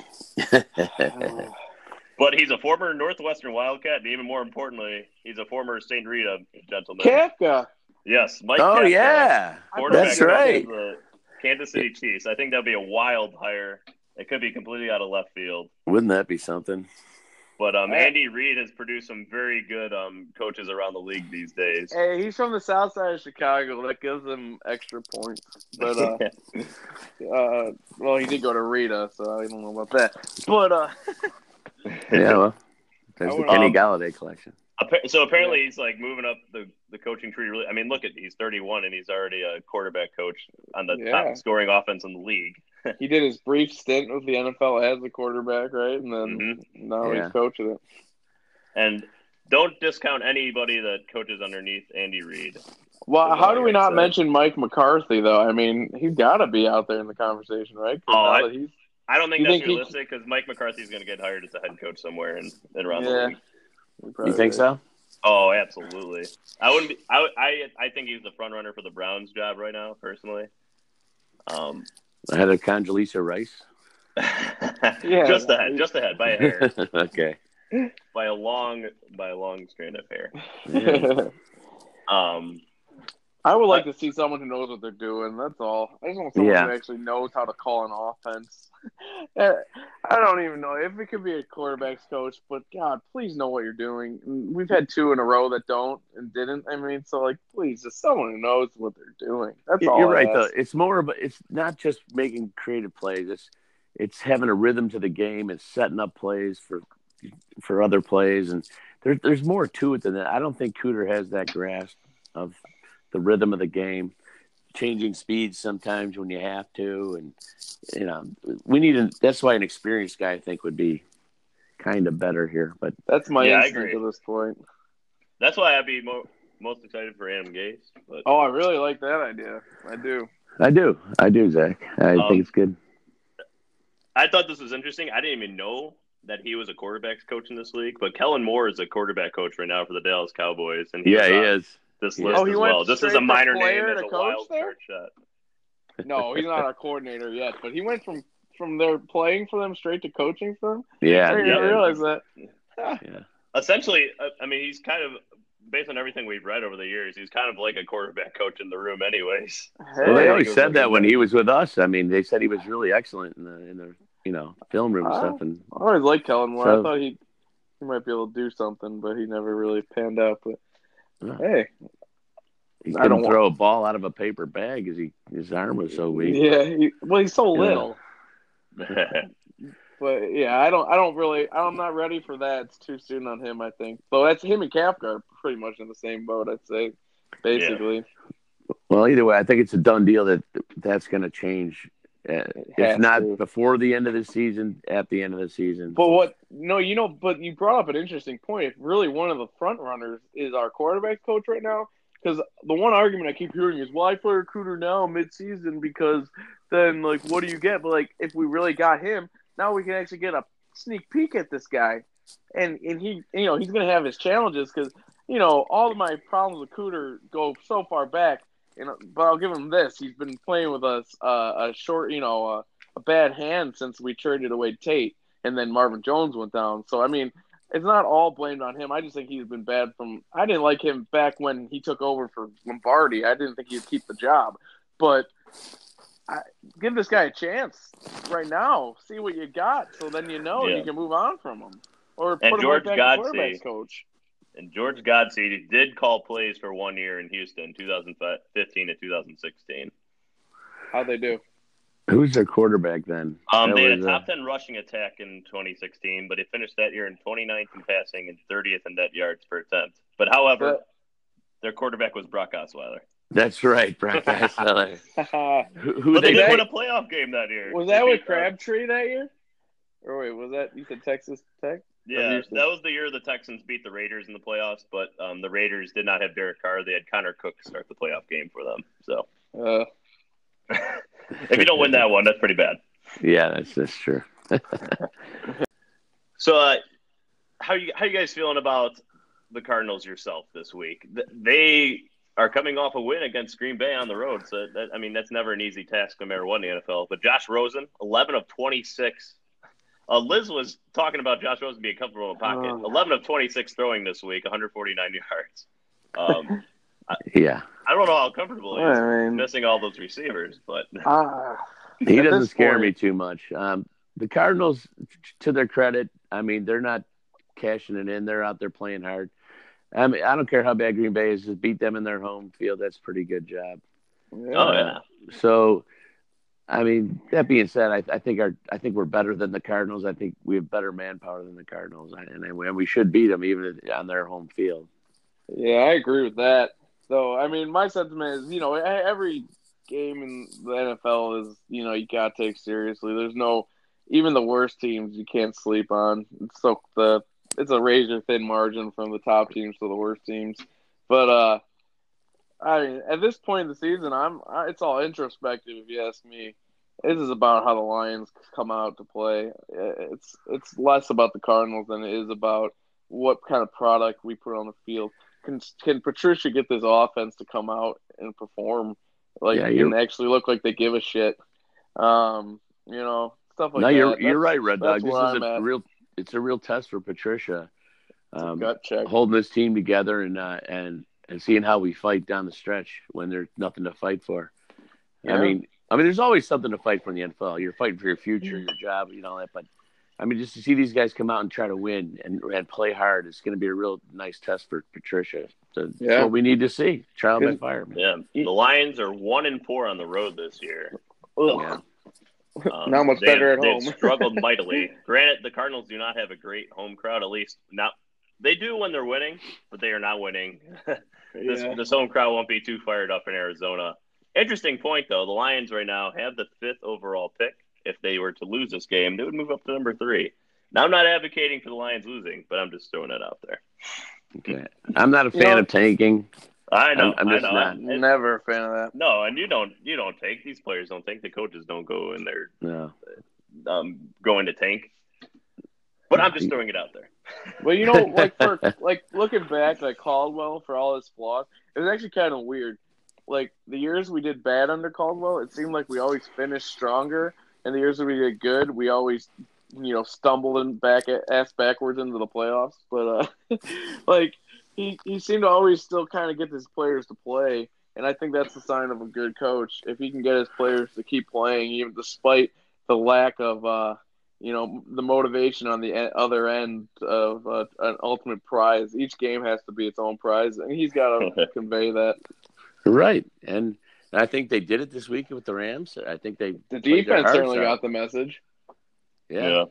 But he's a former Northwestern Wildcat, and even more importantly, he's a former Saint Rita gentleman. Kafka. Yes, Mike Oh Kafka, yeah, quarterback that's of right. the Kansas City Chiefs. I think that'd be a wild hire. It could be completely out of left field. Wouldn't that be something? But um, Hey. Andy Reid has produced some very good um, coaches around the league these days. Hey, he's from the south side of Chicago. That gives him extra points. But, uh, uh, well, he did go to Rita, so I don't know about that. But, uh, Yeah, well, there's I the would- Kenny Um, Galladay collection. Appa- so apparently he's like moving up the, the coaching tree. Really, I mean, look at he's thirty-one and he's already a quarterback coach on the Yeah. top scoring offense in the league. he did his brief stint with the N F L as a quarterback, right? And then Mhm. now Yeah. he's coaching it. And don't discount anybody that coaches underneath Andy Reid. Well, That's how all do I we gotta not say. mention Mike McCarthy, though? I mean, he's got to be out there in the conversation, right? 'Cause Oh, now I- that he's, I don't think You that's think he- realistic because Mike McCarthy's going to get hired as a head coach somewhere in, in around Yeah. the league. You think so? Oh, absolutely. I wouldn't. Be, I would- I I think he's the front runner for the Browns job right now, personally. Um, Ahead of Condoleezza Rice. Yeah. just ahead, just ahead by a hair. Okay. by a long by a long strand of hair. Yeah. Um, I would like to see someone who knows what they're doing. That's all. I just want someone Yeah. who actually knows how to call an offense. I don't even know if it could be a quarterback's coach, but God, please know what you're doing. We've had two in a row that don't and didn't. I mean, so like, please, just someone who knows what they're doing. That's all. You're I right, though. ask. It's more of a, it's not just making creative plays. It's it's having a rhythm to the game and setting up plays for for other plays, and there, there's more to it than that. I don't think Cooter has that grasp of the rhythm of the game, changing speeds sometimes when you have to, and you know we need. A, that's why an experienced guy I think would be kind of better here. But That's my Yeah, I instinct agree. at this point. that's why I'd be mo- most excited for Adam Gase. But Oh, I really like that idea. I do. I do, I do, Zach. I Um, think it's good. I thought this was interesting. I didn't even know that he was a quarterbacks coach in this league, but Kellen Moore is a quarterback coach right now for the Dallas Cowboys, and he Yeah, was he on is. this He list is. Oh, he as went well. This is straight a from minor player name as to a coach wild there? card shot. No, he's not a coordinator yet, but he went from from there playing for them straight to coaching for them. Yeah, I didn't he even is. realize that. Yeah. Essentially, uh, I mean, he's kind of based on everything we've read over the years. He's kind of like a quarterback coach in the room, anyways. Well, they Hey, always goes said like that a when vet. he was with us. I mean, they said he was really excellent in the in the you know film room and Oh. stuff. And I always liked Kellen Moore. So- I thought he he might be able to do something, but he never really panned out. But Yeah. hey, he I couldn't don't throw a ball out of a paper bag because he his arm was so weak. yeah, he, well, he's so Yeah. little. But yeah, I don't, I don't really, I'm not ready for that. It's too soon on him, I think. So that's him and Kafka are pretty much in the same boat, I'd say, basically. Well, either way, I think it's a done deal that that's going to change. Uh, has if not to. before the end of the season, at the end of the season. But what? No, you know. But you brought up an interesting point. If really one of the front runners is our quarterback coach right now, because the one argument I keep hearing is, "Why play recruiter now mid-season? Because then, like, what do you get?" But like, if we really got him, now we can actually get a sneak peek at this guy, and and he, you know, he's gonna have his challenges because you know all of my problems with Cooter go so far back. And, but I'll give him this: he's been playing with us uh, a short, you know, uh, a bad hand since we traded away Tate, and then Marvin Jones went down. So I mean, it's not all blamed on him. I just think he's been bad from. I didn't like him back when he took over for Lombardi. I didn't think he'd keep the job, but I, give this guy a chance right now. See what you got, so then you know Yeah. you can move on from him, or put And him George right back to Godsey. quarterbacks coach. And George Godsey did call plays for one year in Houston, two thousand fifteen to two thousand sixteen. How'd they do? Who's their quarterback then? Um, That they had a was, uh, top ten rushing attack in twenty sixteen, but it finished that year in twenty-ninth in passing and thirtieth in net yards per attempt. But however, But- their quarterback was Brock Osweiler. That's right, Brock Osweiler. who who But they they did that- win a playoff game that year. Was They that with beat, uh, Crabtree that year? Or wait, was that you said Texas Tech? Yeah, Houston? that was the year the Texans beat the Raiders in the playoffs, but um, the Raiders did not have Derek Carr. They had Connor Cook start the playoff game for them. So Uh, if you don't win that one, that's pretty bad. Yeah, that's that's true. So, uh, how you how you guys feeling about the Cardinals yourself this week? Th- They are coming off a win against Green Bay on the road, so that, I mean that's never an easy task no matter what in the N F L. But Josh Rosen, eleven of twenty-six. Uh, Liz was talking about Josh Rosen being comfortable in the pocket. Oh. eleven of twenty-six throwing this week, one hundred forty-nine yards. Um, Yeah, I don't know how comfortable he is I mean, missing all those receivers, but uh, he At doesn't this scare point- me too much. Um, the Cardinals, to their credit, I mean they're not cashing it in. They're out there playing hard. I mean, I don't care how bad Green Bay is. Just beat them in their home field. That's a pretty good job. yeah. oh yeah, So, I mean, that being said, I, I think our I think we're better than the Cardinals. I think we have better manpower than the Cardinals, and, and we, and we should beat them even on their home field. Yeah, I agree with that. So, I mean, my sentiment is, you know, e- every game in the N F L is, you know, you got to take seriously. There's no, even the worst teams you can't sleep on. It's so the it's a razor thin margin from the top teams to the worst teams. But uh, I mean, at this point in the season, I'm I, it's all introspective if you ask me. This is about how the Lions come out to play. It's it's less about the Cardinals than it is about what kind of product we put on the field. Can can Patricia get this offense to come out and perform like Yeah, you're- and actually look like they give a shit? Um, you know, stuff like no, that. you're That's- you're right, Red that's Dog. This where is I'm a at. real it's a real test for Patricia. Um, gut check. Holding this team together and uh, and and seeing how we fight down the stretch when there's nothing to fight for. Yeah. I mean, I mean, there's always something to fight for in the N F L. You're fighting for your future, your job, you know that. But I mean, just to see these guys come out and try to win and, and play hard, it's going to be a real nice test for Patricia. So Yeah. That's what we need to see. Trial by fire, man. Yeah, the Lions are one and four on the road this year. Yeah. Um, Not much they better have, at they've home. struggled mightily. Granted, the Cardinals do not have a great home crowd. At least not. They do when they're winning, but they are not winning. this, Yeah. this home crowd won't be too fired up in Arizona. Interesting point, though. The Lions right now have the fifth overall pick. If they were to lose this game, they would move up to number three. Now, I'm not advocating for the Lions losing, but I'm just throwing it out there. Okay. I'm not a fan You know- of tanking. I know. I'm- I'm just I know. not. And- Never a fan of that. no, and you don't. You don't take these players. Don't think the coaches don't go in there No. um, going to tank. But I'm just throwing it out there. Well, you know, like for like looking back, like Caldwell for all his flaws, it was actually kind of weird. Like the years we did bad under Caldwell, it seemed like we always finished stronger, and the years that we did good, we always, you know, stumbled and back ass backwards into the playoffs. But uh, like he he seemed to always still kind of get his players to play, and I think that's the sign of a good coach if he can get his players to keep playing, even despite the lack of. Uh, You know, the motivation on the other end of uh, an ultimate prize. Each game has to be its own prize, and he's got to convey that. Right. And I think they did it this week with the Rams. I think they The played their defense hearts certainly out. got the message. Yeah.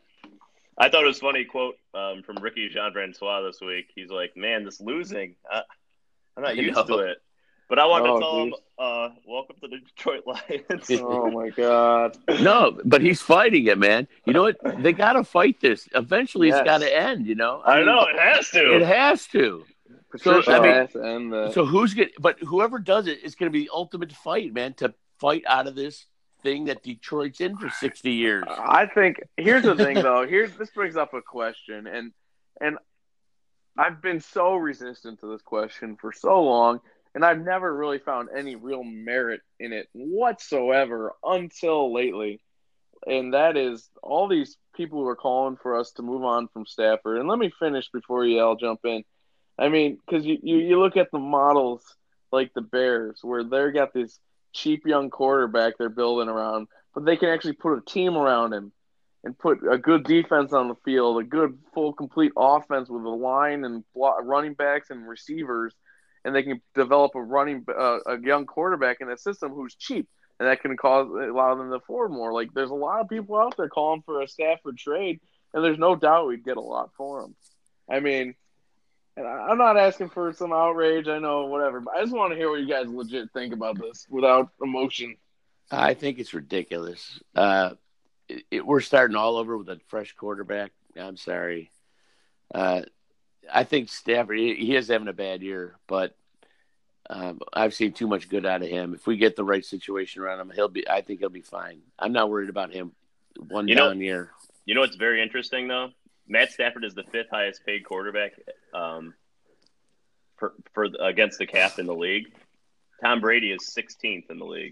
I thought it was funny quote um, from Ricky Jean Francois this week. He's like, "Man, this losing, I, I'm not I used know. to it." But I wanted Oh, to tell him, geez. uh, "Welcome to the Detroit Lions." Oh my God! No, but he's fighting it, man. You know what? They got to fight this. Eventually, Yes. it's got to end. You know. I mean, know it has to. It has to. Patricia I mean- has to end that. So who's going? But whoever does it, it's going to be the ultimate fight, man. To fight out of this thing that Detroit's in for sixty years. I think here's the thing, though. Here's this brings up a question, and and I've been so resistant to this question for so long, and I've never really found any real merit in it whatsoever until lately. And that is all these people who are calling for us to move on from Stafford. And let me finish before you all jump in. I mean, because you, you, you look at the models like the Bears, where they've got this cheap young quarterback they're building around, but they can actually put a team around him and put a good defense on the field, a good full complete offense with a line and block, running backs and receivers, and they can develop a running uh, a young quarterback in that system who's cheap, and that can cause allow them to afford more. Like there's a lot of people out there calling for a Stafford trade, and there's no doubt we'd get a lot for him. I mean, and I- I'm not asking for some outrage, I know, whatever, but I just want to hear what you guys legit think about this without emotion. I think it's ridiculous. Uh, it, it, we're starting all over with a fresh quarterback. I'm sorry. Uh, I think Stafford, he, he is having a bad year, but um, I've seen too much good out of him. If we get the right situation around him, he'll be. I think he'll be fine. I'm not worried about him. One You know- down year. You know what's very interesting, though? Matt Stafford is the fifth highest paid quarterback um, for, for against the cap in the league. Tom Brady is sixteenth in the league.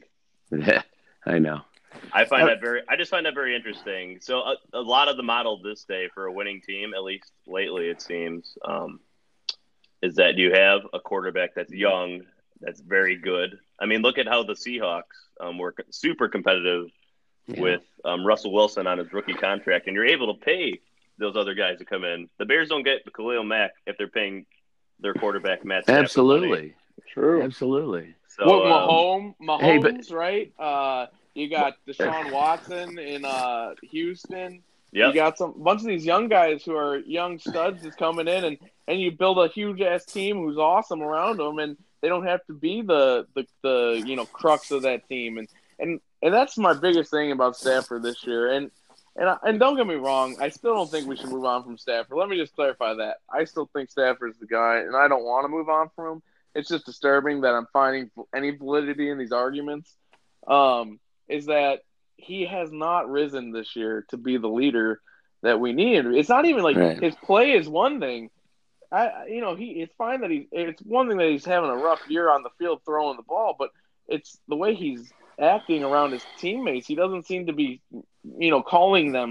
I know. I find that very. I just find that very interesting. So a, a lot of the model this day for a winning team, at least lately, it seems, um, is that you have a quarterback that's young, that's very good. I mean, look at how the Seahawks um, were super competitive Yeah. with um, Russell Wilson on his rookie contract, and you're able to pay those other guys to come in. The Bears don't get Khalil Mack if they're paying their quarterback Matt Stafford money. Absolutely. True. Absolutely. So, What um, Mahomes, Mahomes, Hey, but- right? Uh, you got Deshaun Watson in uh, Houston. yep. You got some bunch of these young guys who are young studs that's coming in, and, and you build a huge ass team who's awesome around them, and they don't have to be the the, the you know crux of that team, and and and that's my biggest thing about Stafford this year. And and I, and don't get me wrong, I still don't think we should move on from Stafford. Let me just clarify that I still think Stafford's the guy, and I don't want to move on from him. It's just disturbing that I'm finding any validity in these arguments. Um, is that he has not risen this year to be the leader that we need. It's not even like Right. his play is one thing. I, you know, he it's fine that he it's one thing that he's having a rough year on the field throwing the ball, but it's the way he's acting around his teammates. He doesn't seem to be, you know, calling them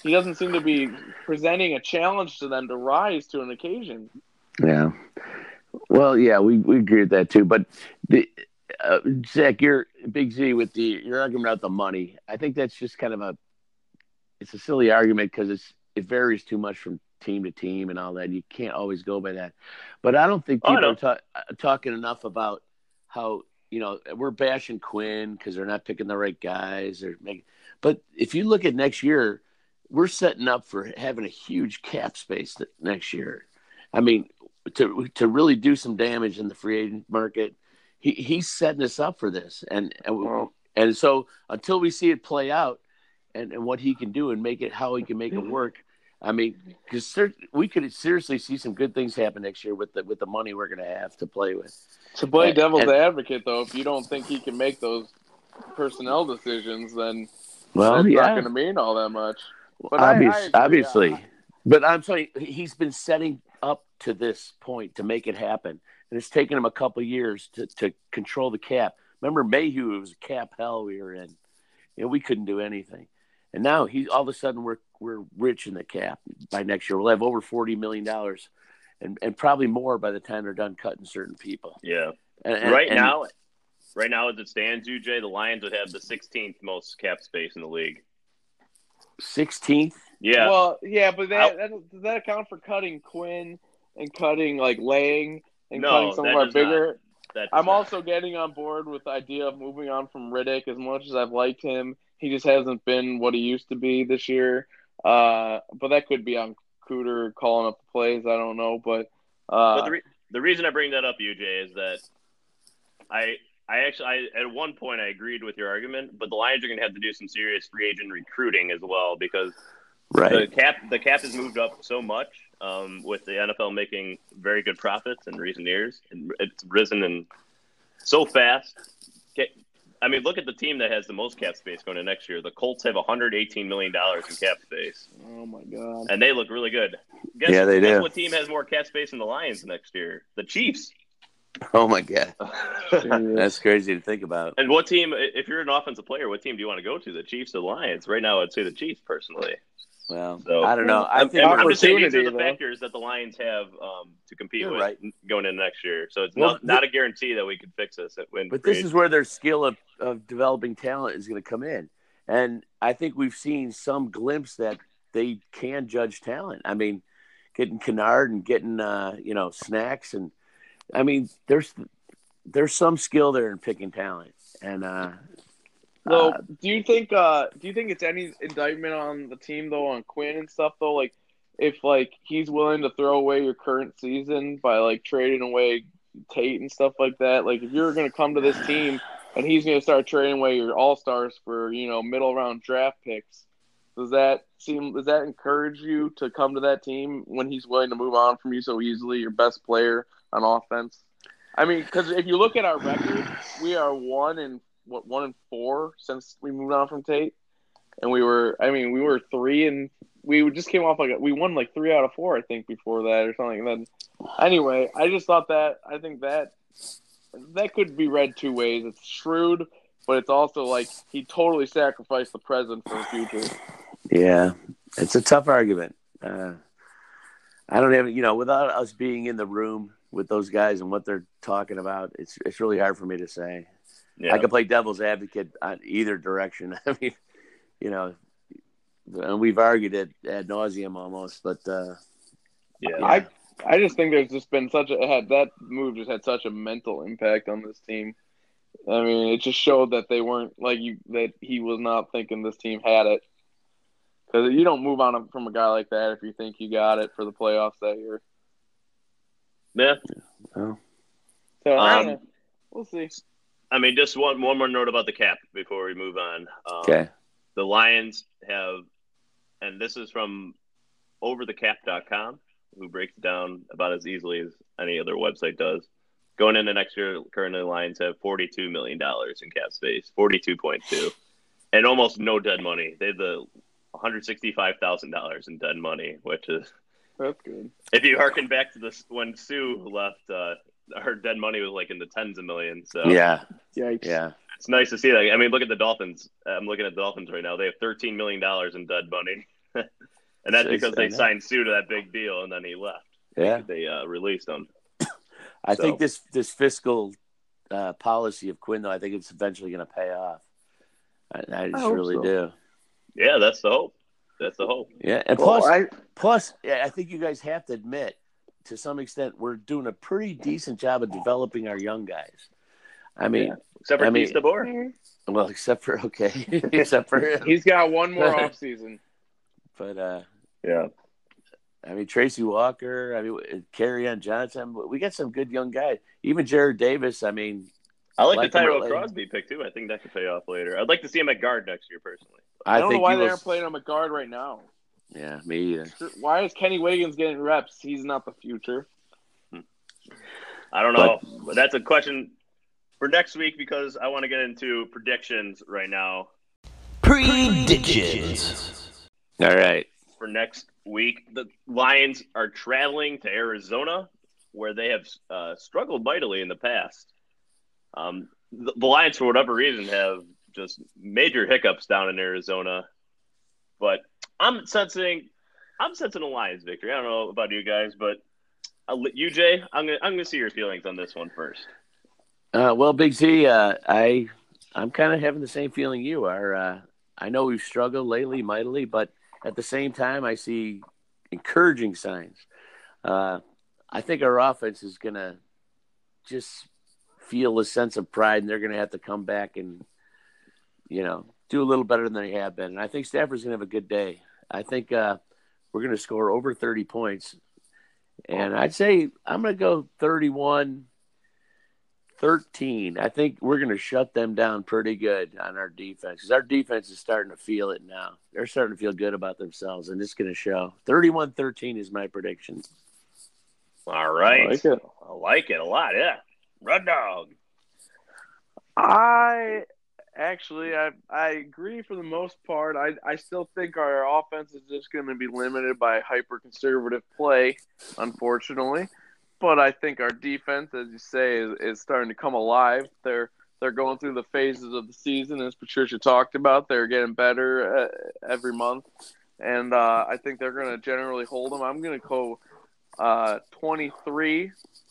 he doesn't seem to be presenting a challenge to them to rise to an occasion. Yeah. Well, yeah, we, we agree with that too. But the uh, Zach, you're Big Z with the your argument about the money. I think that's just kind of a it's a silly argument because it's it varies too much from team to team and all that. You can't always go by that. But I don't think Oh, people no. are ta- talking enough about how you know we're bashing Quinn because they're not picking the right guys. Or making, but if you look at next year, we're setting up for having a huge cap space next year. I mean, to to really do some damage in the free agent market, he he's setting us up for this, and and, Wow. and so until we see it play out, and, and what he can do and make it how he can make it work, I mean, because we could seriously see some good things happen next year with the with the money we're going to have to play with. To play And- devil's and- advocate, though, if you don't think he can make those personnel decisions, then Well, that's not yeah, going to mean all that much. But I- Obvious, I agree. obviously. I- But I'm saying he's been setting up to this point to make it happen, and it's taken him a couple of years to, to control the cap. Remember Mayhew? It was cap hell we were in. You know, we couldn't do anything, and now he all of a sudden we're we're rich in the cap. By next year, we'll have over forty million dollars, and and probably more by the time they're done cutting certain people. Yeah. And, and- right and- now, right now as it stands, U J, the Lions would have the sixteenth most cap space in the league. sixteenth. Yeah. Well, yeah, but that, that does that account for cutting Quinn and cutting like Lang and No, cutting some that of our does not. bigger? That I'm does not. also getting on board with the idea of moving on from Riddick. As much as I've liked him, he just hasn't been what he used to be this year. Uh, but that could be on Cooter calling up the plays. I don't know, but uh, But the, re- the reason I bring that up, U J, is that I I actually I, at one point I agreed with your argument, but the Lions are going to have to do some serious free agent recruiting as well because Right. the cap the cap has moved up so much um, with the N F L making very good profits in recent years, and it's risen and so fast. Get, I mean, look at the team that has the most cap space going into next year. The Colts have one hundred eighteen million dollars in cap space, oh my god, and they look really good. Guess, Yeah, they guess do. what team has more cap space than the Lions next year? The Chiefs. Oh my God, Serious. that's crazy to think about. And what team, if you're an offensive player, what team do you want to go to? The Chiefs or the Lions? Right now, I'd say the Chiefs personally. Well, So I don't know. I I'm, think I'm we're- just saying these are the Opportunity, though. factors that the Lions have um, to compete You're with right. going into next year. So it's Well, not, not a guarantee that we could fix this. At win But this is where their skill of, of developing talent is going to come in. And I think we've seen some glimpse that they can judge talent. I mean, getting Kennard and getting, uh, you know, Snacks. And I mean, there's there's some skill there in picking talent. And uh, So, uh, do you think? Uh, do you think it's any indictment on the team though, on Quinn and stuff though? Like, if like he's willing to throw away your current season by like trading away Tate and stuff like that. Like, if you're going to come to this team and he's going to start trading away your all stars for you know middle round draft picks, does that seem? Does that encourage you to come to that team when he's willing to move on from you so easily? Your best player on offense. I mean, because if you look at our record, we are one in what one and four since we moved on from Tate, and we were. I mean, we were three and we just came off like a, we won like three out of four, I think, before that or something. And then, anyway, I just thought that I think that that could be read two ways. It's shrewd, but it's also like he totally sacrificed the present for the future. yeah, it's a tough argument. Uh, I don't have, you know, without us being in the room with those guys and what they're talking about, it's it's really hard for me to say. Yeah. I could play devil's advocate on either direction. I mean, you know, and we've argued it ad nauseum almost, but uh, yeah. I I just think there's just been such a it had that move just had such a mental impact on this team. I mean, it just showed that they weren't like you that he was not thinking this team had it. Because you don't move on from a guy like that if you think you got it for the playoffs that year. yeah. well, So I don't Um, know. We'll see. I mean, just one one more note about the cap before we move on. Um, okay. The Lions have, and this is from over the cap dot com, who breaks it down about as easily as any other website does. Going into next year, currently the Lions have forty-two million dollars in cap space, forty-two point two, and almost no dead money. They have the one hundred sixty-five thousand dollars in dead money, which is, That's good. if you harken back to this when Sue left, uh, her dead money was like in the tens of millions. So Yeah, Yikes. yeah. it's nice to see that. I mean, look at the Dolphins. I'm looking at the Dolphins right now. They have thirteen million dollars in dead money. And that's because they I know. signed Sue to that big deal, and then he left. Yeah. They uh, released him. I So- think this this fiscal uh, policy of Quinn, though, I think it's eventually going to pay off. I, I just hope really so. do. Yeah, that's the hope. That's the hope. Yeah, and Well, plus, I, plus, yeah, I think you guys have to admit, to some extent, we're doing a pretty decent job of developing our young guys. I mean, Yeah. Except for I mean- Keith DeBoer. well, except for okay, except for him. he's got one more offseason. But uh, Yeah. I mean, Tracy Walker, I mean, Kerryon Johnson. We got some good young guys. Even Jared Davis. I mean, I like, Like the him or Tyrell like- Crosby pick, too. I think that could pay off later. I'd like to see him at guard next year, personally. I, I, don't know think why he they was, aren't playing him at guard right now. Yeah, me either. Why is Kenny Wiggins getting reps? He's not the future. I don't know. But, but that's a question for next week because I want to get into predictions right now Predictions. All right. for next week. The Lions are traveling to Arizona, where they have uh, struggled mightily in the past. Um, the, the Lions, for whatever reason, have just major hiccups down in Arizona. But I'm sensing, I'm sensing a Lions victory. I don't know about you guys, but I'll let you, Jay, I'm gonna, I'm gonna see your feelings on this one first. Uh, well, Big Z, uh, I, I'm kind of having the same feeling you are. Uh, I know we've struggled lately mightily, but at the same time, I see encouraging signs. Uh, I think our offense is going to just feel a sense of pride, and they're going to have to come back and, you know, do a little better than they have been. And I think Stafford's going to have a good day. I think uh, we're going to score over thirty points. And I'd say I'm going to go thirty-one thirteen. I think we're going to shut them down pretty good on our defense because our defense is starting to feel it now. They're starting to feel good about themselves, and it's going to show. thirty-one thirteen is my prediction. All right. I like it. I like it a lot, yeah. Red Dog. I actually, I I agree for the most part. I I still think our offense is just going to be limited by hyper conservative play, unfortunately. But I think our defense, as you say, is, is starting to come alive. They're they're going through the phases of the season, as Patricia talked about. They're getting better uh, every month, and uh, I think they're going to generally hold them. I'm going to go uh, twenty-three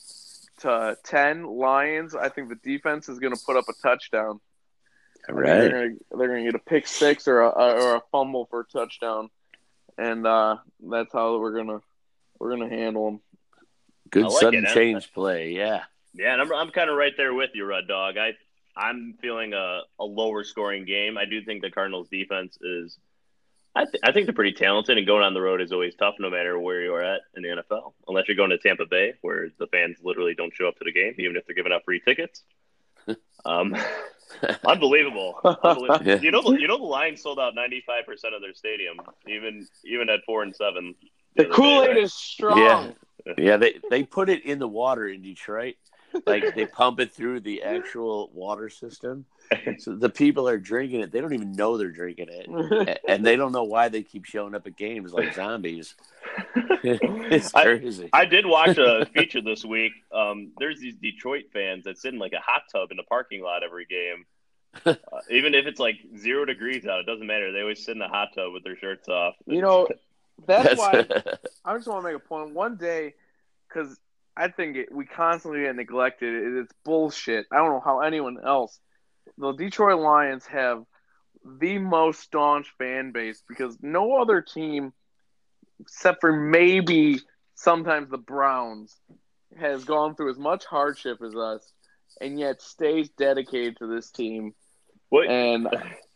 to ten Lions. I think the defense is going to put up a touchdown. All I think They're going to they're going to get a pick six or a or a fumble for a touchdown, and uh, that's how we're gonna we're gonna handle them. Good I like sudden it, huh? change play, yeah. Yeah, and I'm I'm kind of right there with you, Red Dog. I I'm feeling a, a lower scoring game. I do think the Cardinals defense is I th- I think they're pretty talented, and going on the road is always tough, no matter where you are at in the N F L. Unless you're going to Tampa Bay, where the fans literally don't show up to the game, even if they're giving out free tickets. Um, unbelievable. unbelievable. Yeah. You know, the, you know the Lions sold out ninety-five percent of their stadium, even even at four and seven. The other Kool-Aid day, right? is strong. Yeah. Yeah, they, they put it in the water in Detroit. Like, they pump it through the actual water system. So the people are drinking it. They don't even know they're drinking it. A- And they don't know why they keep showing up at games like zombies. It's crazy. I did watch a feature this week. Um, there's these Detroit fans that sit in like a hot tub in the parking lot every game. Uh, even if it's like zero degrees out, it doesn't matter. They always sit in a hot tub with their shirts off. You know, that's, That's- why I just want to make a point. One day, because I think it, we constantly get neglected. It, it's bullshit. I don't know how anyone else. The Detroit Lions have the most staunch fan base because no other team, except for maybe sometimes the Browns, has gone through as much hardship as us, and yet stays dedicated to this team. What? And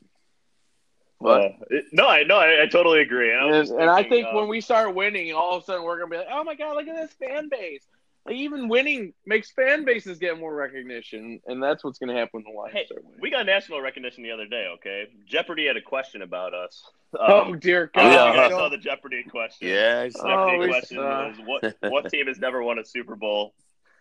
Uh, it- no, I no, I, I totally agree. And, I, was And, just and I thinking, think when um, we start winning, all of a sudden we're gonna be like, "Oh my god, look at this fan base!" Like even winning makes fan bases get more recognition, and that's what's gonna happen when the Lions hey, start winning. we got national recognition the other day. Okay, Jeopardy had a question about us. oh Um, dear I don't know God! if you guys don't- saw the Jeopardy question. Yeah, I The saw Jeopardy Oh, we question saw. was what what team has never won a Super Bowl?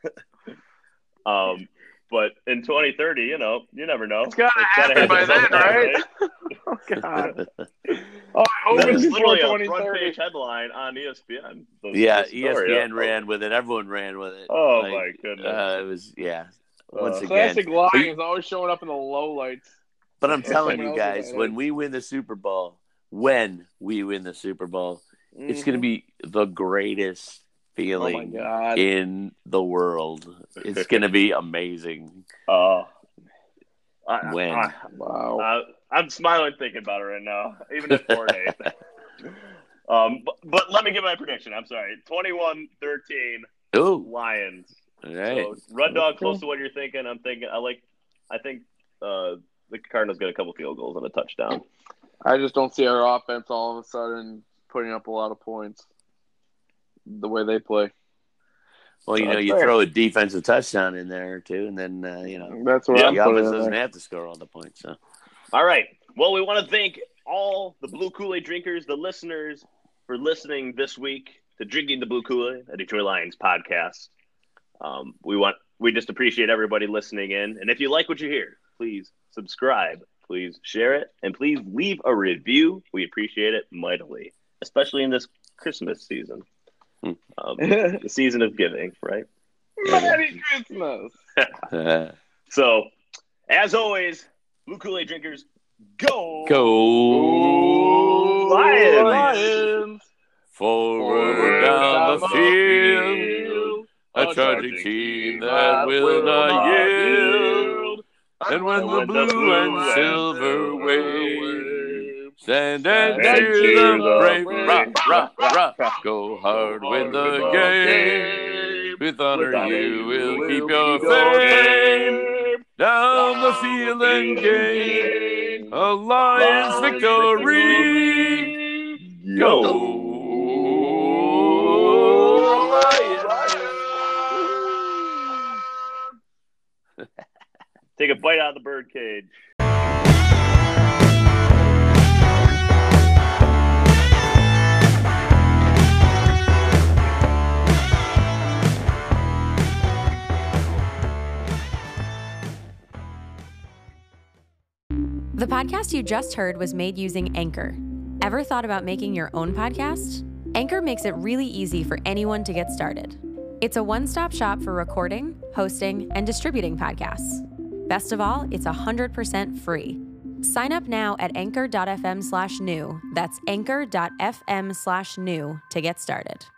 um, but in twenty thirty, you know, you never know. It's gotta gotta happen by happen then, sometime, right? oh God! Oh, I hope That it's was before literally a twenty front thirty. page headline on E S P N. The- Yeah, the E S P story, N yeah. ran with it. Everyone ran with it. Oh, Like, my goodness. Uh, it was, yeah. Once Uh, again. Classic Lions But you- always showing up in the low lights. But I'm Yeah, telling someone you else guys, is when like- we win the Super Bowl, when we win the Super Bowl. Mm-hmm. It's going to be the greatest feeling oh my God. in the world. It's going to be amazing. Oh, uh, when? I, wow. Uh, I'm smiling thinking about it right now, even at four and eight. um, but, but let me give my prediction. I'm sorry. twenty-one thirteen Ooh. Lions. All right. So Red Dog, close to what you're thinking. I'm thinking, I like, I think uh, the Cardinals get a couple field goals and a touchdown. I just don't see our offense all of a sudden putting up a lot of points the way they play. Well, you So know, you fair. throw a defensive touchdown in there, too, and then, uh, you know, that's what Yeah, I'm the putting offense in doesn't there. have to score all the points. So. All right. Well, we want to thank all the Blue Kool-Aid drinkers, the listeners, for listening this week to Drinking the Blue Kool-Aid, a Detroit Lions podcast. Um, we want we just appreciate everybody listening in. And if you like what you hear, please subscribe, please share it, and please leave a review. We appreciate it mightily, especially in this Christmas season, um, the season of giving, right? Merry Christmas. Uh, So, as always, Blue Kool-Aid drinkers, go! go Lions! Lions. Forward down the field, a charging team that will not yield. And when the blue and silver wave, stand and cheer the brave. Rock, rock, rock, go hard, win the game. With honor you will keep your fame. Down the field and gain a Lions victory. Go! Take a bite out of the bird cage. The podcast you just heard was made using Anchor. Ever thought about making your own podcast? Anchor makes it really easy for anyone to get started. It's a one-stop shop for recording, hosting, and distributing podcasts. Best of all, it's one hundred percent free. Sign up now at anchor.fm slash new. That's anchor.fm slash new to get started.